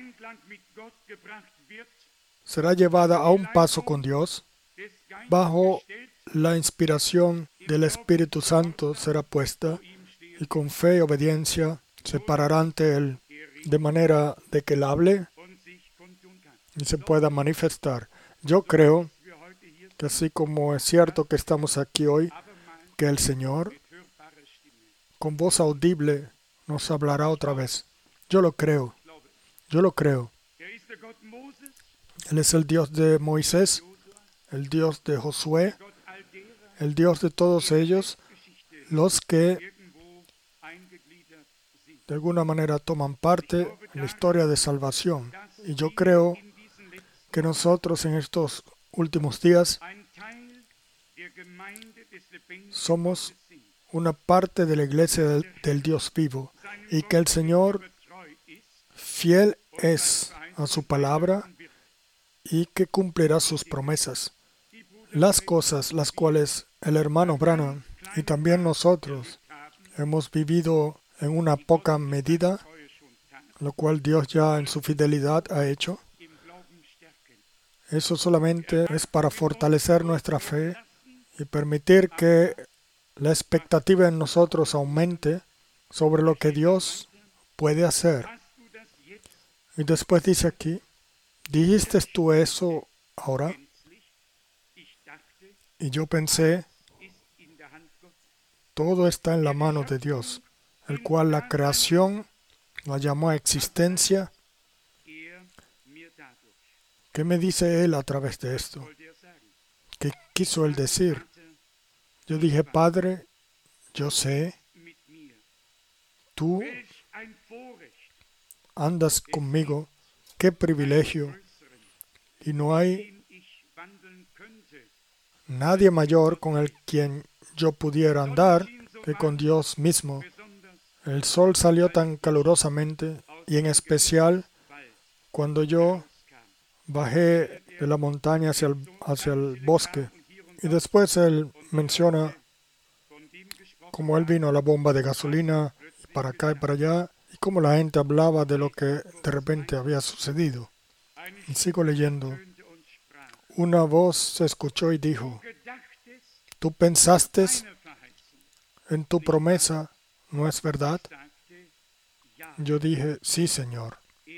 Speaker 1: será llevada a un paso con Dios, bajo la inspiración del Espíritu Santo será puesta y con fe y obediencia se parará ante Él, de manera de que Él hable y se pueda manifestar. Yo creo que así como es cierto que estamos aquí hoy, que el Señor con voz audible nos hablará otra vez. Yo lo creo. Yo lo creo. Él es el Dios de Moisés, el Dios de Josué, el Dios de todos ellos, los que de alguna manera toman parte en la historia de salvación. Y yo creo que nosotros en estos últimos días somos una parte de la iglesia del Dios vivo y que el Señor fiel es a su palabra y que cumplirá sus promesas. Las cosas las cuales el hermano Branham y también nosotros hemos vivido en una poca medida, lo cual Dios ya en su fidelidad ha hecho, eso solamente es para fortalecer nuestra fe y permitir que la expectativa en nosotros aumente sobre lo que Dios puede hacer. Y después dice aquí, ¿dijiste tú eso ahora? Y yo pensé, todo está en la mano de Dios, el cual la creación la llamó a existencia. ¿Qué me dice Él a través de esto? ¿Qué quiso Él decir? Yo dije, Padre, yo sé, tú andas conmigo, qué privilegio, y no hay nadie mayor con el quien yo pudiera andar que con Dios mismo. El sol salió tan calurosamente, y en especial cuando yo bajé de la montaña hacia el bosque. Y después él menciona cómo él vino a la bomba de gasolina, para acá y para allá, y cómo la gente hablaba de lo que de repente había sucedido. Y sigo leyendo. Una voz se escuchó y dijo, ¿tú pensaste en tu promesa, no es verdad? Yo dije, sí, Señor.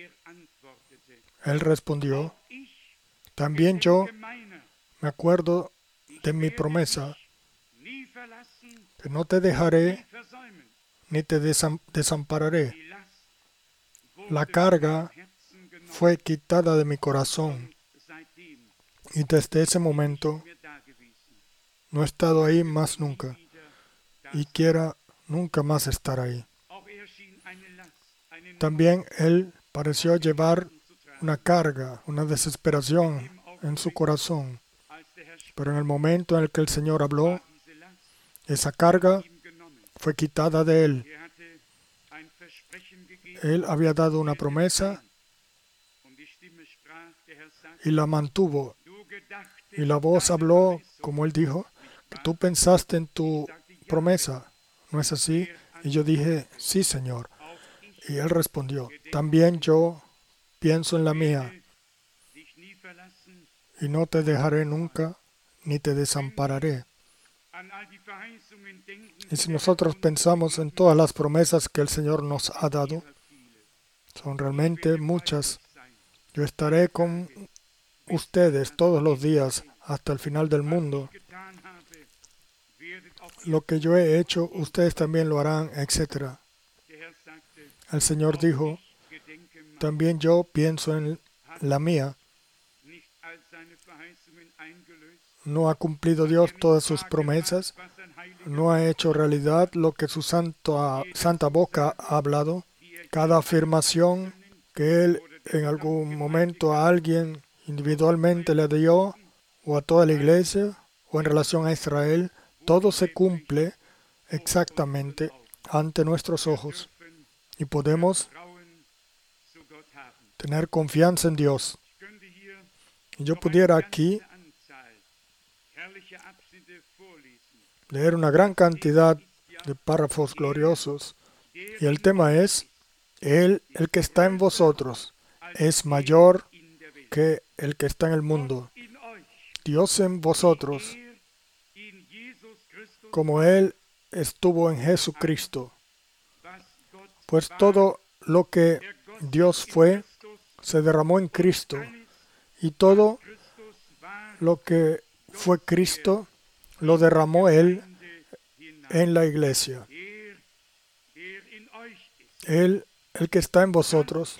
Speaker 1: Él respondió, también yo me acuerdo de mi promesa, que no te dejaré ni te desampararé. La carga fue quitada de mi corazón y desde ese momento no he estado ahí más nunca y quiera nunca más estar ahí. También Él pareció llevar una carga, una desesperación en su corazón, pero en el momento en el que el Señor habló, esa carga fue quitada de Él. Él había dado una promesa y la mantuvo. Y la voz habló, como Él dijo, que tú pensaste en tu promesa, ¿no es así? Y yo dije, sí, Señor. Y Él respondió, también yo pienso en la mía, y no te dejaré nunca, ni te desampararé. Y si nosotros pensamos en todas las promesas que el Señor nos ha dado, son realmente muchas. Yo estaré con ustedes todos los días hasta el final del mundo. Lo que yo he hecho, ustedes también lo harán, etc. El Señor dijo, también yo pienso en la mía. ¿No ha cumplido Dios todas sus promesas? ¿No ha hecho realidad lo que su santa boca ha hablado? Cada afirmación que Él en algún momento a alguien individualmente le dio, o a toda la iglesia, o en relación a Israel, todo se cumple exactamente ante nuestros ojos. Y podemos tener confianza en Dios. Y yo pudiera aquí leer una gran cantidad de párrafos gloriosos. Y el tema es, el que está en vosotros es mayor que el que está en el mundo. Dios en vosotros, como Él estuvo en Jesucristo. Pues todo lo que Dios fue, se derramó en Cristo. Y todo lo que fue Cristo, lo derramó Él en la iglesia. Él, el que está en vosotros,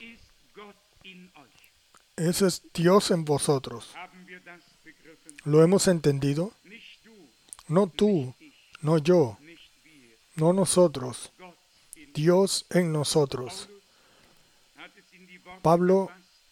Speaker 1: ese es Dios en vosotros. ¿Lo hemos entendido? No tú, no yo, no nosotros. Dios en nosotros. Pablo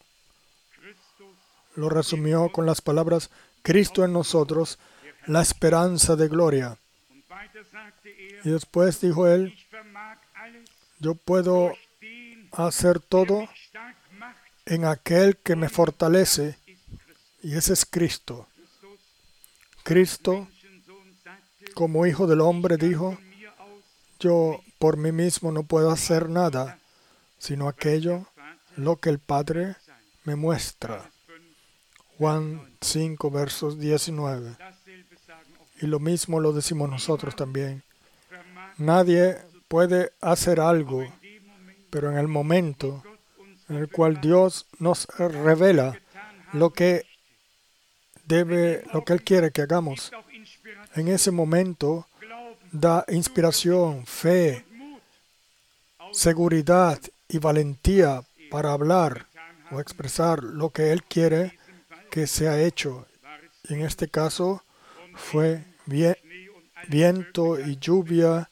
Speaker 1: lo resumió con las palabras, Cristo en nosotros, la esperanza de gloria. Y después dijo él, yo puedo hacer todo en aquel que me fortalece, y ese es Cristo. Cristo, como Hijo del Hombre, dijo, yo por mí mismo no puedo hacer nada, sino aquello lo que el Padre me muestra. Juan 5, versos 19. Y lo mismo lo decimos nosotros también. Nadie puede hacer algo, pero en el momento en el cual Dios nos revela lo que Él quiere que hagamos, en ese momento da inspiración, fe, seguridad y valentía para hablar o expresar lo que Él quiere que sea hecho. Y en este caso fue viento y lluvia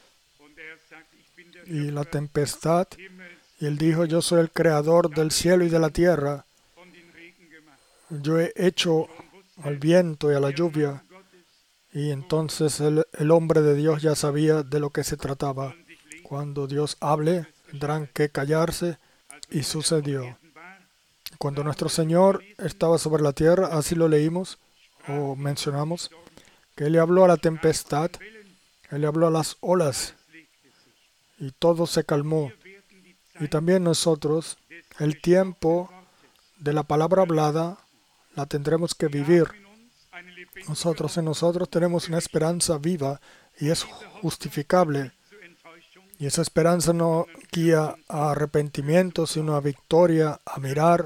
Speaker 1: y la tempestad. Y Él dijo, yo soy el creador del cielo y de la tierra. Yo he hecho al viento y a la lluvia. Y entonces el hombre de Dios ya sabía de lo que se trataba. Cuando Dios hable, tendrán que callarse, y sucedió. Cuando nuestro Señor estaba sobre la tierra, así lo leímos o mencionamos, que Él le habló a la tempestad, Él le habló a las olas, y todo se calmó. Y también nosotros, el tiempo de la palabra hablada la tendremos que vivir. Nosotros en nosotros tenemos una esperanza viva y es justificable. Y esa esperanza no guía a arrepentimiento, sino a victoria, a mirar.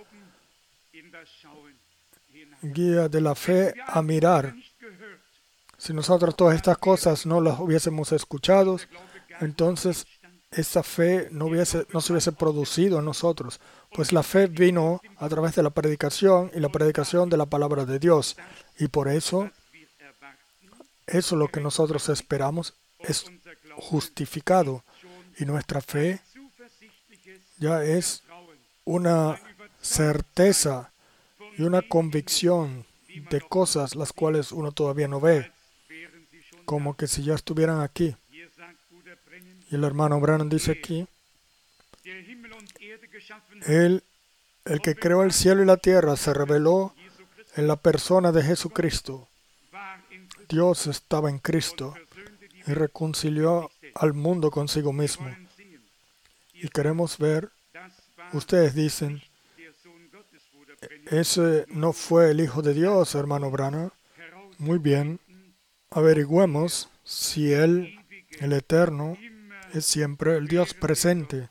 Speaker 1: Guía de la fe a mirar. Si nosotros todas estas cosas no las hubiésemos escuchado, entonces esa fe no se hubiese producido en nosotros. Pues la fe vino a través de la predicación y la predicación de la palabra de Dios. Y por eso es lo que nosotros esperamos, es justificado. Y nuestra fe ya es una certeza y una convicción de cosas las cuales uno todavía no ve, como que si ya estuvieran aquí. Y el hermano Branham dice aquí, el que creó el cielo y la tierra se reveló en la persona de Jesucristo. Dios estaba en Cristo y reconcilió al mundo consigo mismo. Y queremos ver, ustedes dicen, ese no fue el Hijo de Dios, hermano Branham. Muy bien, averigüemos si Él, el Eterno, es siempre el Dios presente.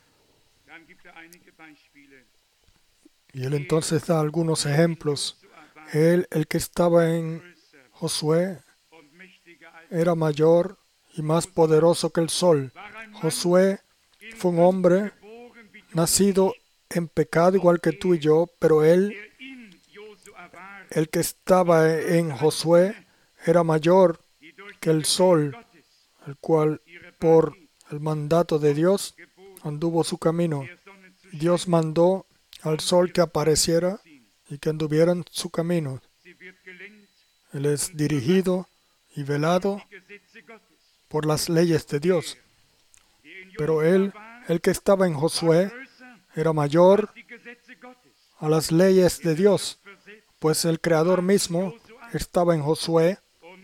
Speaker 1: Y Él entonces da algunos ejemplos. Él, el que estaba en Josué, era mayor y más poderoso que el sol. Josué fue un hombre nacido en pecado igual que tú y yo, pero él, el que estaba en Josué, era mayor que el sol, el cual por el mandato de Dios anduvo su camino. Dios mandó al sol que apareciera y que anduviera en su camino. Él es dirigido y velado por las leyes de Dios. Pero él, el que estaba en Josué, era mayor a las leyes de Dios, pues el Creador mismo estaba en Josué.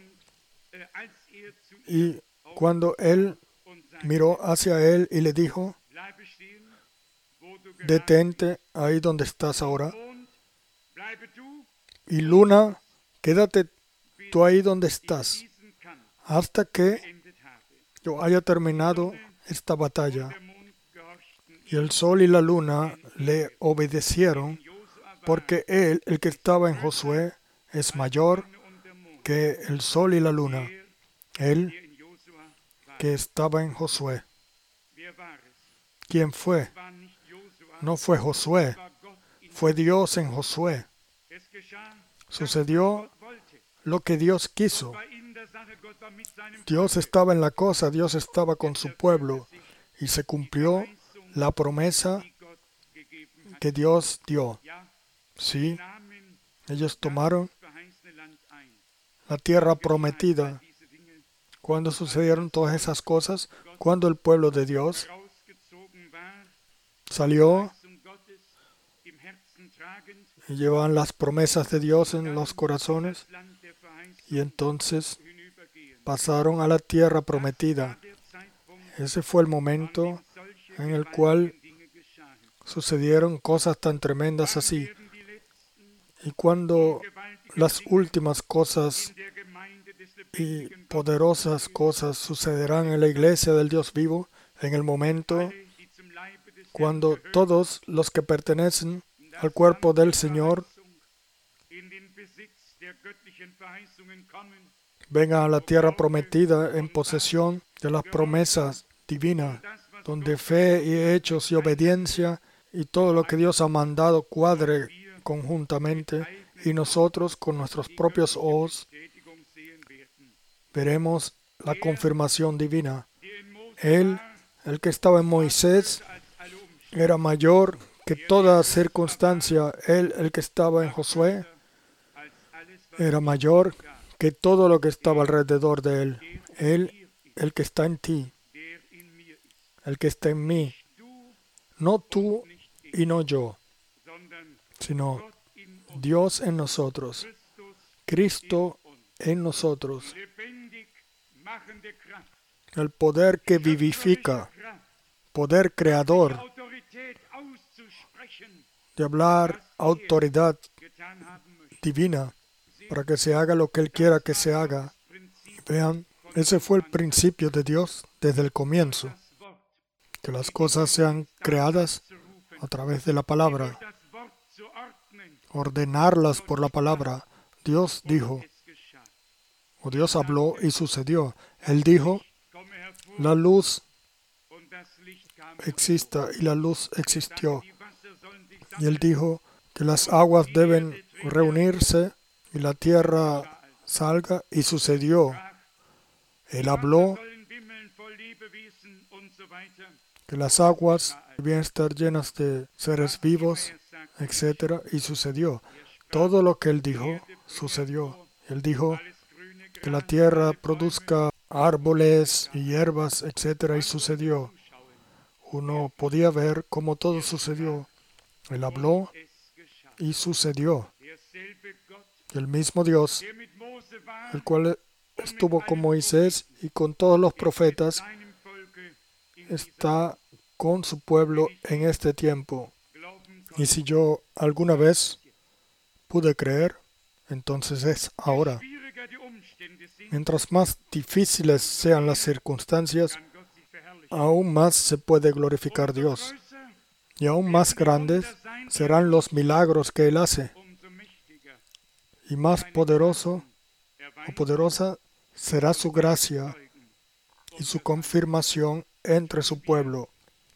Speaker 1: Y cuando él miró hacia él y le dijo, detente ahí donde estás ahora, y luna, quédate tú ahí donde estás, hasta que yo haya terminado esta batalla. Y el sol y la luna le obedecieron, porque él, el que estaba en Josué, es mayor que el sol y la luna. Él que estaba en Josué. ¿Quién fue? No fue Josué, fue Dios en Josué. Sucedió lo que Dios quiso. Dios estaba en la cosa, Dios estaba con su pueblo y se cumplió la promesa que Dios dio. Sí, ellos tomaron la tierra prometida. Cuando sucedieron todas esas cosas, cuando el pueblo de Dios salió y llevaban las promesas de Dios en los corazones, y entonces pasaron a la tierra prometida. Ese fue el momento en el cual sucedieron cosas tan tremendas así. Y cuando las últimas cosas y poderosas cosas sucederán en la iglesia del Dios vivo, en el momento cuando todos los que pertenecen al cuerpo del Señor vengan a la tierra prometida en posesión de las promesas divinas, donde fe y hechos y obediencia y todo lo que Dios ha mandado cuadre conjuntamente, y nosotros con nuestros propios ojos veremos la confirmación divina. Él, el que estaba en Moisés, era mayor que toda circunstancia. Él, el que estaba en Josué, era mayor que todo lo que estaba alrededor de él. Él, el que está en ti, el que está en mí, no tú y no yo, sino Dios en nosotros, Cristo en nosotros, el poder que vivifica, poder creador, de hablar autoridad divina para que se haga lo que Él quiera que se haga. Vean, ese fue el principio de Dios desde el comienzo, que las cosas sean creadas a través de la palabra, ordenarlas por la palabra. Dios dijo, o Dios habló y sucedió. Él dijo, la luz exista y la luz existió. Y Él dijo que las aguas deben reunirse y la tierra salga y sucedió. Él habló que las aguas debían estar llenas de seres vivos, etc. Y sucedió. Todo lo que Él dijo, sucedió. Él dijo que la tierra produzca árboles y hierbas, etc. Y sucedió. Uno podía ver cómo todo sucedió. Él habló y sucedió. El mismo Dios, el cual estuvo con Moisés y con todos los profetas, está con su pueblo en este tiempo. Y si yo alguna vez pude creer, entonces es ahora. Mientras más difíciles sean las circunstancias, aún más se puede glorificar Dios. Y aún más grandes serán los milagros que Él hace. Y más poderoso o poderosa será su gracia y su confirmación entre su pueblo.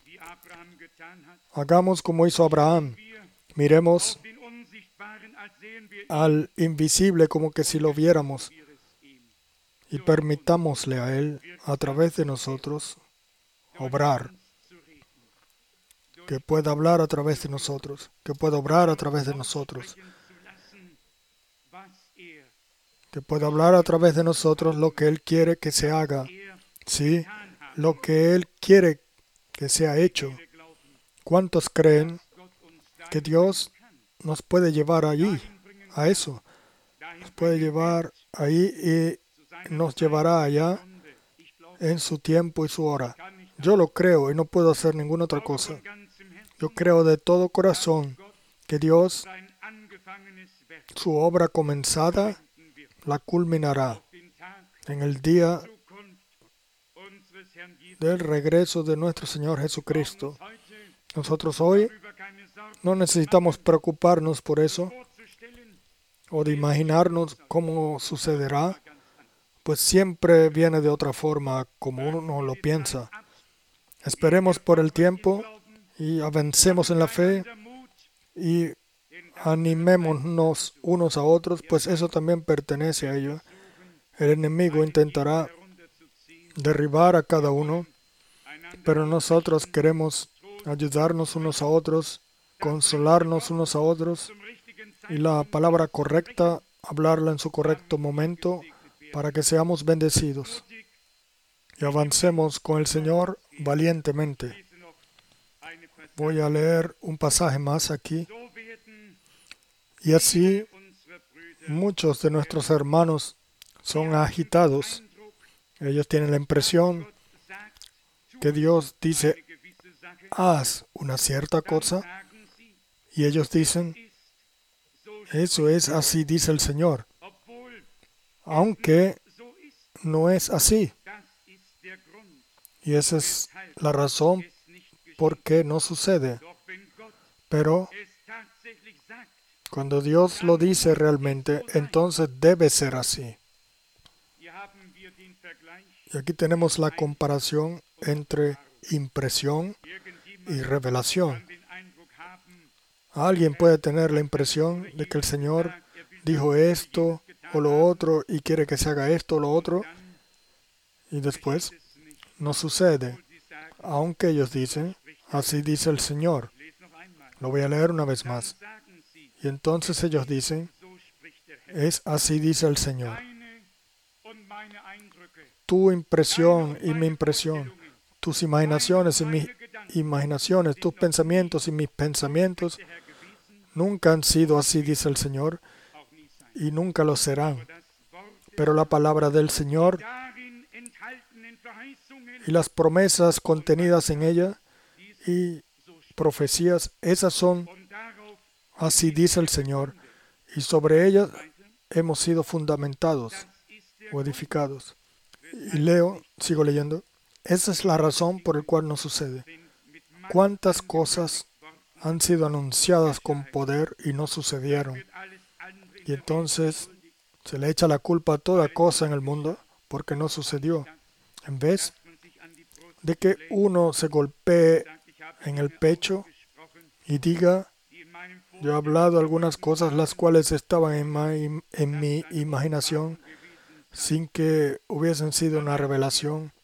Speaker 1: Hagamos como hizo Abraham. Miremos al invisible como que si lo viéramos. Y permitámosle a Él, a través de nosotros, obrar. Que pueda hablar a través de nosotros. Que pueda obrar a través de nosotros. Que pueda hablar a través de nosotros lo que Él quiere que se haga. Sí, lo que Él quiere que sea hecho. ¿Cuántos creen que Dios nos puede llevar allí, a eso? Nos puede llevar ahí y nos llevará allá en su tiempo y su hora. Yo lo creo y no puedo hacer ninguna otra cosa. Yo creo de todo corazón que Dios, su obra comenzada, la culminará en el día del regreso de nuestro Señor Jesucristo. Nosotros hoy no necesitamos preocuparnos por eso o de imaginarnos cómo sucederá, pues siempre viene de otra forma como uno lo piensa. Esperemos por el tiempo y avancemos en la fe y animémonos unos a otros, pues eso también pertenece a ello. El enemigo intentará derribar a cada uno, pero nosotros queremos ayudarnos unos a otros, consolarnos unos a otros, y la palabra correcta, hablarla en su correcto momento, para que seamos bendecidos y avancemos con el Señor valientemente. Voy a leer un pasaje más aquí. Y así, muchos de nuestros hermanos son agitados. Ellos tienen la impresión que Dios dice, haz una cierta cosa, y ellos dicen, eso es así, dice el Señor, aunque no es así. Y esa es la razón por qué no sucede. Pero cuando Dios lo dice realmente, entonces debe ser así. Y aquí tenemos la comparación entre impresión y revelación. Alguien puede tener la impresión de que el Señor dijo esto o lo otro y quiere que se haga esto o lo otro, y después no sucede, aunque ellos dicen, así dice el Señor. Lo voy a leer una vez más. Y entonces ellos dicen, es así dice el Señor. Tu impresión y mi impresión, tus imaginaciones y mis imaginaciones, tus pensamientos y mis pensamientos, nunca han sido así, dice el Señor, y nunca lo serán. Pero la palabra del Señor y las promesas contenidas en ella y profecías, esas son Así dice el Señor, y sobre ellas hemos sido fundamentados o edificados. Y sigo leyendo. Esa es la razón por la cual no sucede. ¿Cuántas cosas han sido anunciadas con poder y no sucedieron? Y entonces se le echa la culpa a toda cosa en el mundo porque no sucedió. En vez de que uno se golpee en el pecho y diga, yo he hablado algunas cosas las cuales estaban en mi imaginación sin que hubiesen sido una revelación.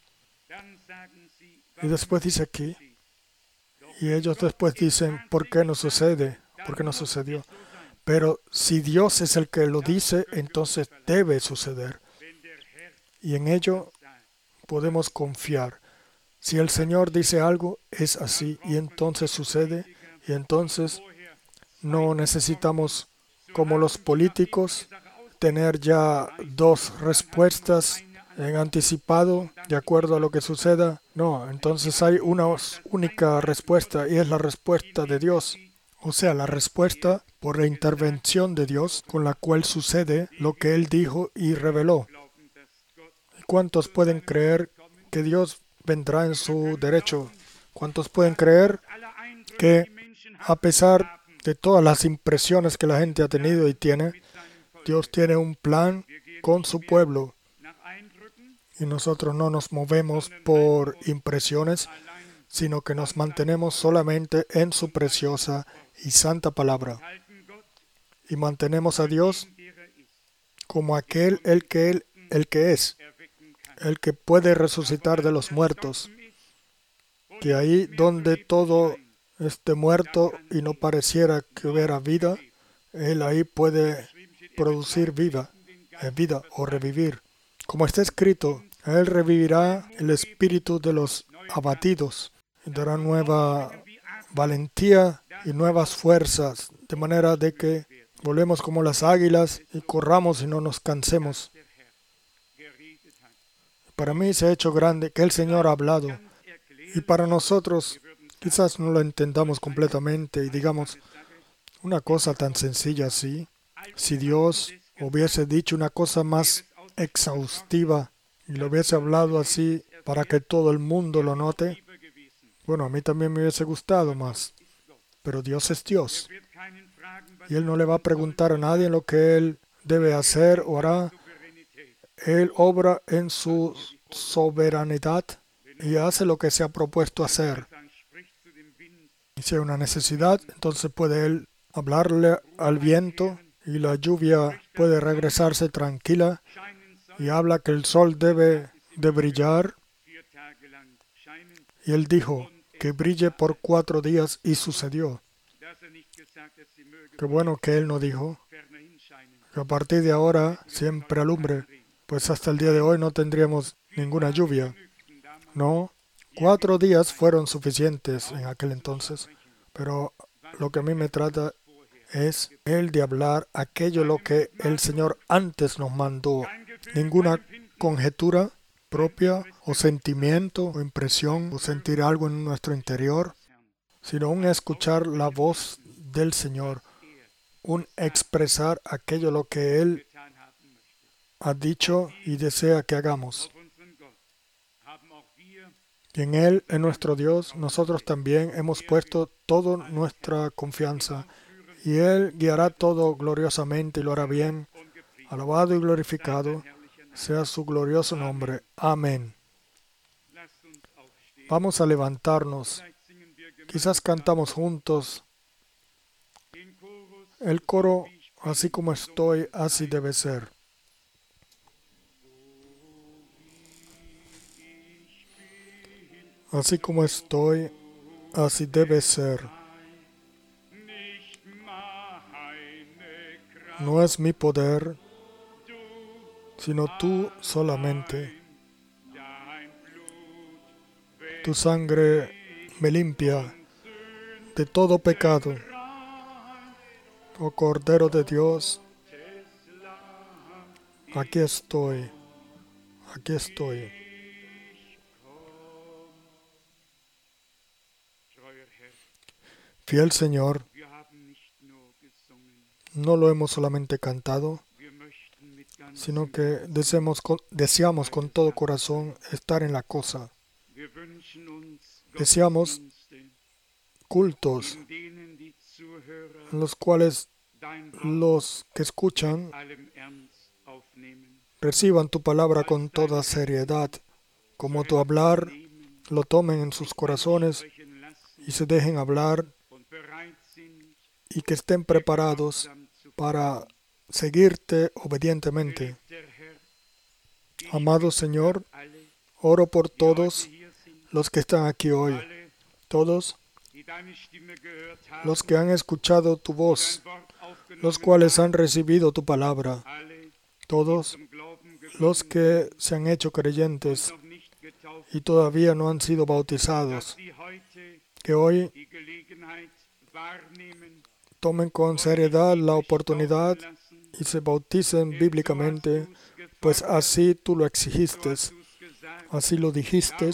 Speaker 1: Y después dice aquí, y ellos después dicen, ¿por qué no sucede? ¿Por qué no sucedió? Pero si Dios es el que lo dice, entonces debe suceder. Y en ello podemos confiar. Si el Señor dice algo, es así, y entonces sucede, y entonces no necesitamos, como los políticos, tener ya dos respuestas en anticipado, de acuerdo a lo que suceda. No, entonces hay una única respuesta, y es la respuesta de Dios. O sea, la respuesta por la intervención de Dios, con la cual sucede lo que Él dijo y reveló. ¿Cuántos pueden creer que Dios vendrá en su derecho? ¿Cuántos pueden creer que, a pesar de todas las impresiones que la gente ha tenido y tiene, Dios tiene un plan con su pueblo? Y nosotros no nos movemos por impresiones, sino que nos mantenemos solamente en su preciosa y santa palabra. Y mantenemos a Dios como el que es, el que puede resucitar de los muertos. Que ahí donde todo esté muerto y no pareciera que hubiera vida, Él ahí puede producir vida o revivir. Como está escrito, Él revivirá el espíritu de los abatidos y dará nueva valentía y nuevas fuerzas, de manera de que volvemos como las águilas y corramos y no nos cansemos. Para mí se ha hecho grande que el Señor ha hablado, y para nosotros quizás no lo entendamos completamente y digamos, una cosa tan sencilla así, si Dios hubiese dicho una cosa más exhaustiva y lo hubiese hablado así para que todo el mundo lo note, bueno, a mí también me hubiese gustado más, pero Dios es Dios y Él no le va a preguntar a nadie lo que Él debe hacer o hará. Él obra en su soberanidad y hace lo que se ha propuesto hacer. Y si hay una necesidad, entonces puede Él hablarle al viento y la lluvia puede regresarse tranquila, y habla que el sol debe de brillar. Y Él dijo que brille por 4 días y sucedió. Qué bueno que Él no dijo que a partir de ahora siempre alumbre, pues hasta el día de hoy no tendríamos ninguna lluvia. No, 4 días fueron suficientes en aquel entonces, pero lo que a mí me trata es el de hablar aquello lo que el Señor antes nos mandó. Ninguna conjetura propia o sentimiento o impresión o sentir algo en nuestro interior, sino un escuchar la voz del Señor, un expresar aquello lo que Él ha dicho y desea que hagamos. Y en Él, en nuestro Dios, nosotros también hemos puesto toda nuestra confianza. Y Él guiará todo gloriosamente y lo hará bien. Alabado y glorificado sea su glorioso nombre. Amén. Vamos a levantarnos. Quizás cantamos juntos el coro, así como estoy, así debe ser. Así como estoy, así debe ser. No es mi poder, sino tú solamente. Tu sangre me limpia de todo pecado. Oh Cordero de Dios, aquí estoy, aquí estoy. Fiel Señor, no lo hemos solamente cantado, sino que deseamos con todo corazón estar en la cosa. Deseamos cultos en los cuales los que escuchan reciban tu palabra con toda seriedad, como tu hablar lo tomen en sus corazones y se dejen hablar y que estén preparados para seguirte obedientemente. Amado Señor, oro por todos los que están aquí hoy, todos los que han escuchado tu voz, los cuales han recibido tu palabra, todos los que se han hecho creyentes y todavía no han sido bautizados, que hoy tomen con seriedad la oportunidad y se bauticen bíblicamente, pues así tú lo exigiste, así lo dijiste.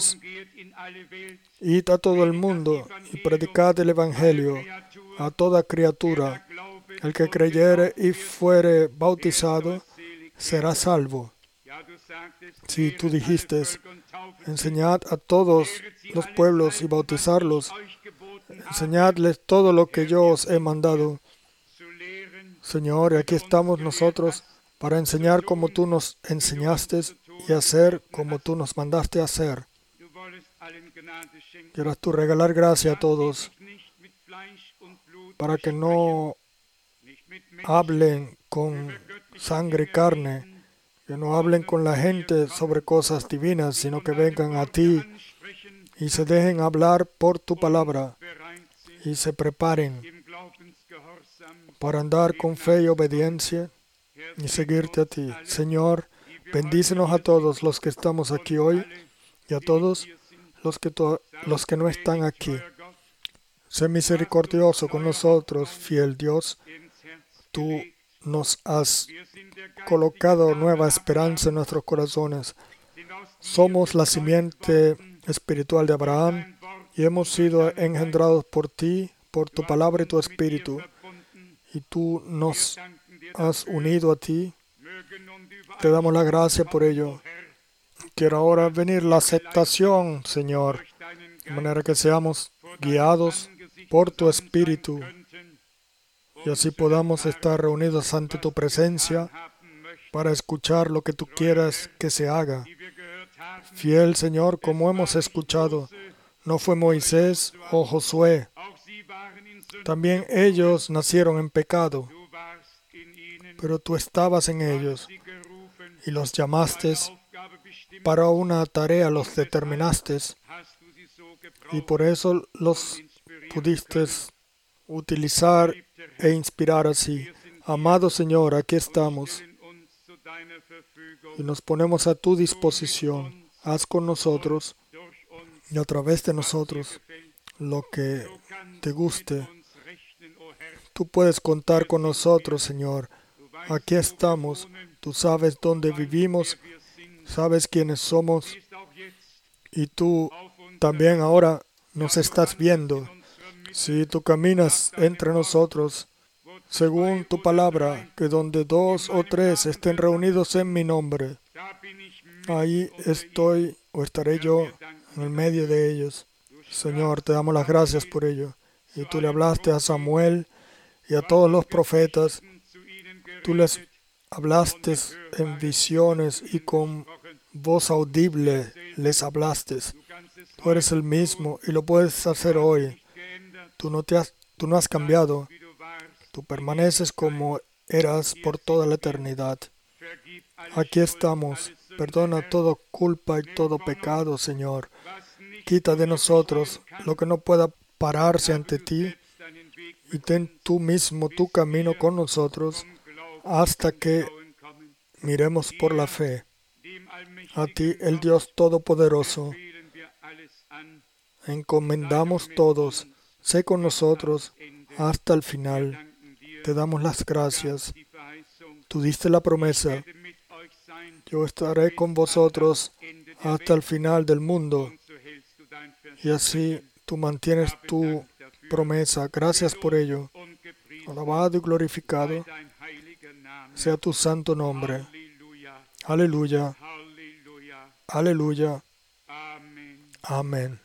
Speaker 1: Id a todo el mundo y predicad el Evangelio a toda criatura. El que creyere y fuere bautizado será salvo. Si tú dijiste, enseñad a todos los pueblos y bautizarlos, enseñadles todo lo que yo os he mandado. Señor, y aquí estamos nosotros para enseñar como tú nos enseñaste y hacer como tú nos mandaste hacer. Quieras tú regalar gracia a todos para que no hablen con sangre y carne, que no hablen con la gente sobre cosas divinas, sino que vengan a ti y se dejen hablar por tu palabra y se preparen para andar con fe y obediencia y seguirte a ti. Señor, bendícenos a todos los que estamos aquí hoy y a todos los que no están aquí. Sé misericordioso con nosotros, fiel Dios. Tú nos has colocado nueva esperanza en nuestros corazones. Somos la simiente espiritual de Abraham y hemos sido engendrados por ti, por tu palabra y tu espíritu. Y tú nos has unido a ti. Te damos la gracia por ello. Quiero ahora venir la aceptación, Señor, de manera que seamos guiados por tu espíritu y así podamos estar reunidos ante tu presencia para escuchar lo que tú quieras que se haga. Fiel Señor, como hemos escuchado, no fue Moisés o Josué. También ellos nacieron en pecado, pero tú estabas en ellos y los llamaste para una tarea, los determinaste y por eso los pudiste utilizar e inspirar así. Amado Señor, aquí estamos y nos ponemos a tu disposición. Haz con nosotros y a través de nosotros lo que te guste. Tú puedes contar con nosotros, Señor. Aquí estamos. Tú sabes dónde vivimos, sabes quiénes somos y tú también ahora nos estás viendo. Si tú caminas entre nosotros, según tu palabra, que donde 2 o 3 estén reunidos en mi nombre, ahí estoy o estaré yo en el medio de ellos. Señor, te damos las gracias por ello. Y tú le hablaste a Samuel y a todos los profetas. Tú les hablaste en visiones y con voz audible les hablaste. Tú eres el mismo y lo puedes hacer hoy. Tú no has cambiado. Tú permaneces como eras por toda la eternidad. Aquí estamos. Perdona toda culpa y todo pecado, Señor. Quita de nosotros lo que no pueda pararse ante ti y ten tú mismo tu camino con nosotros hasta que miremos por la fe. A ti, el Dios Todopoderoso, encomendamos todos. Sé con nosotros hasta el final. Te damos las gracias. Tú diste la promesa. Yo estaré con vosotros hasta el final del mundo. Y así tú mantienes tu promesa. Gracias por ello. Alabado y glorificado sea tu santo nombre. Aleluya. Aleluya. Amén.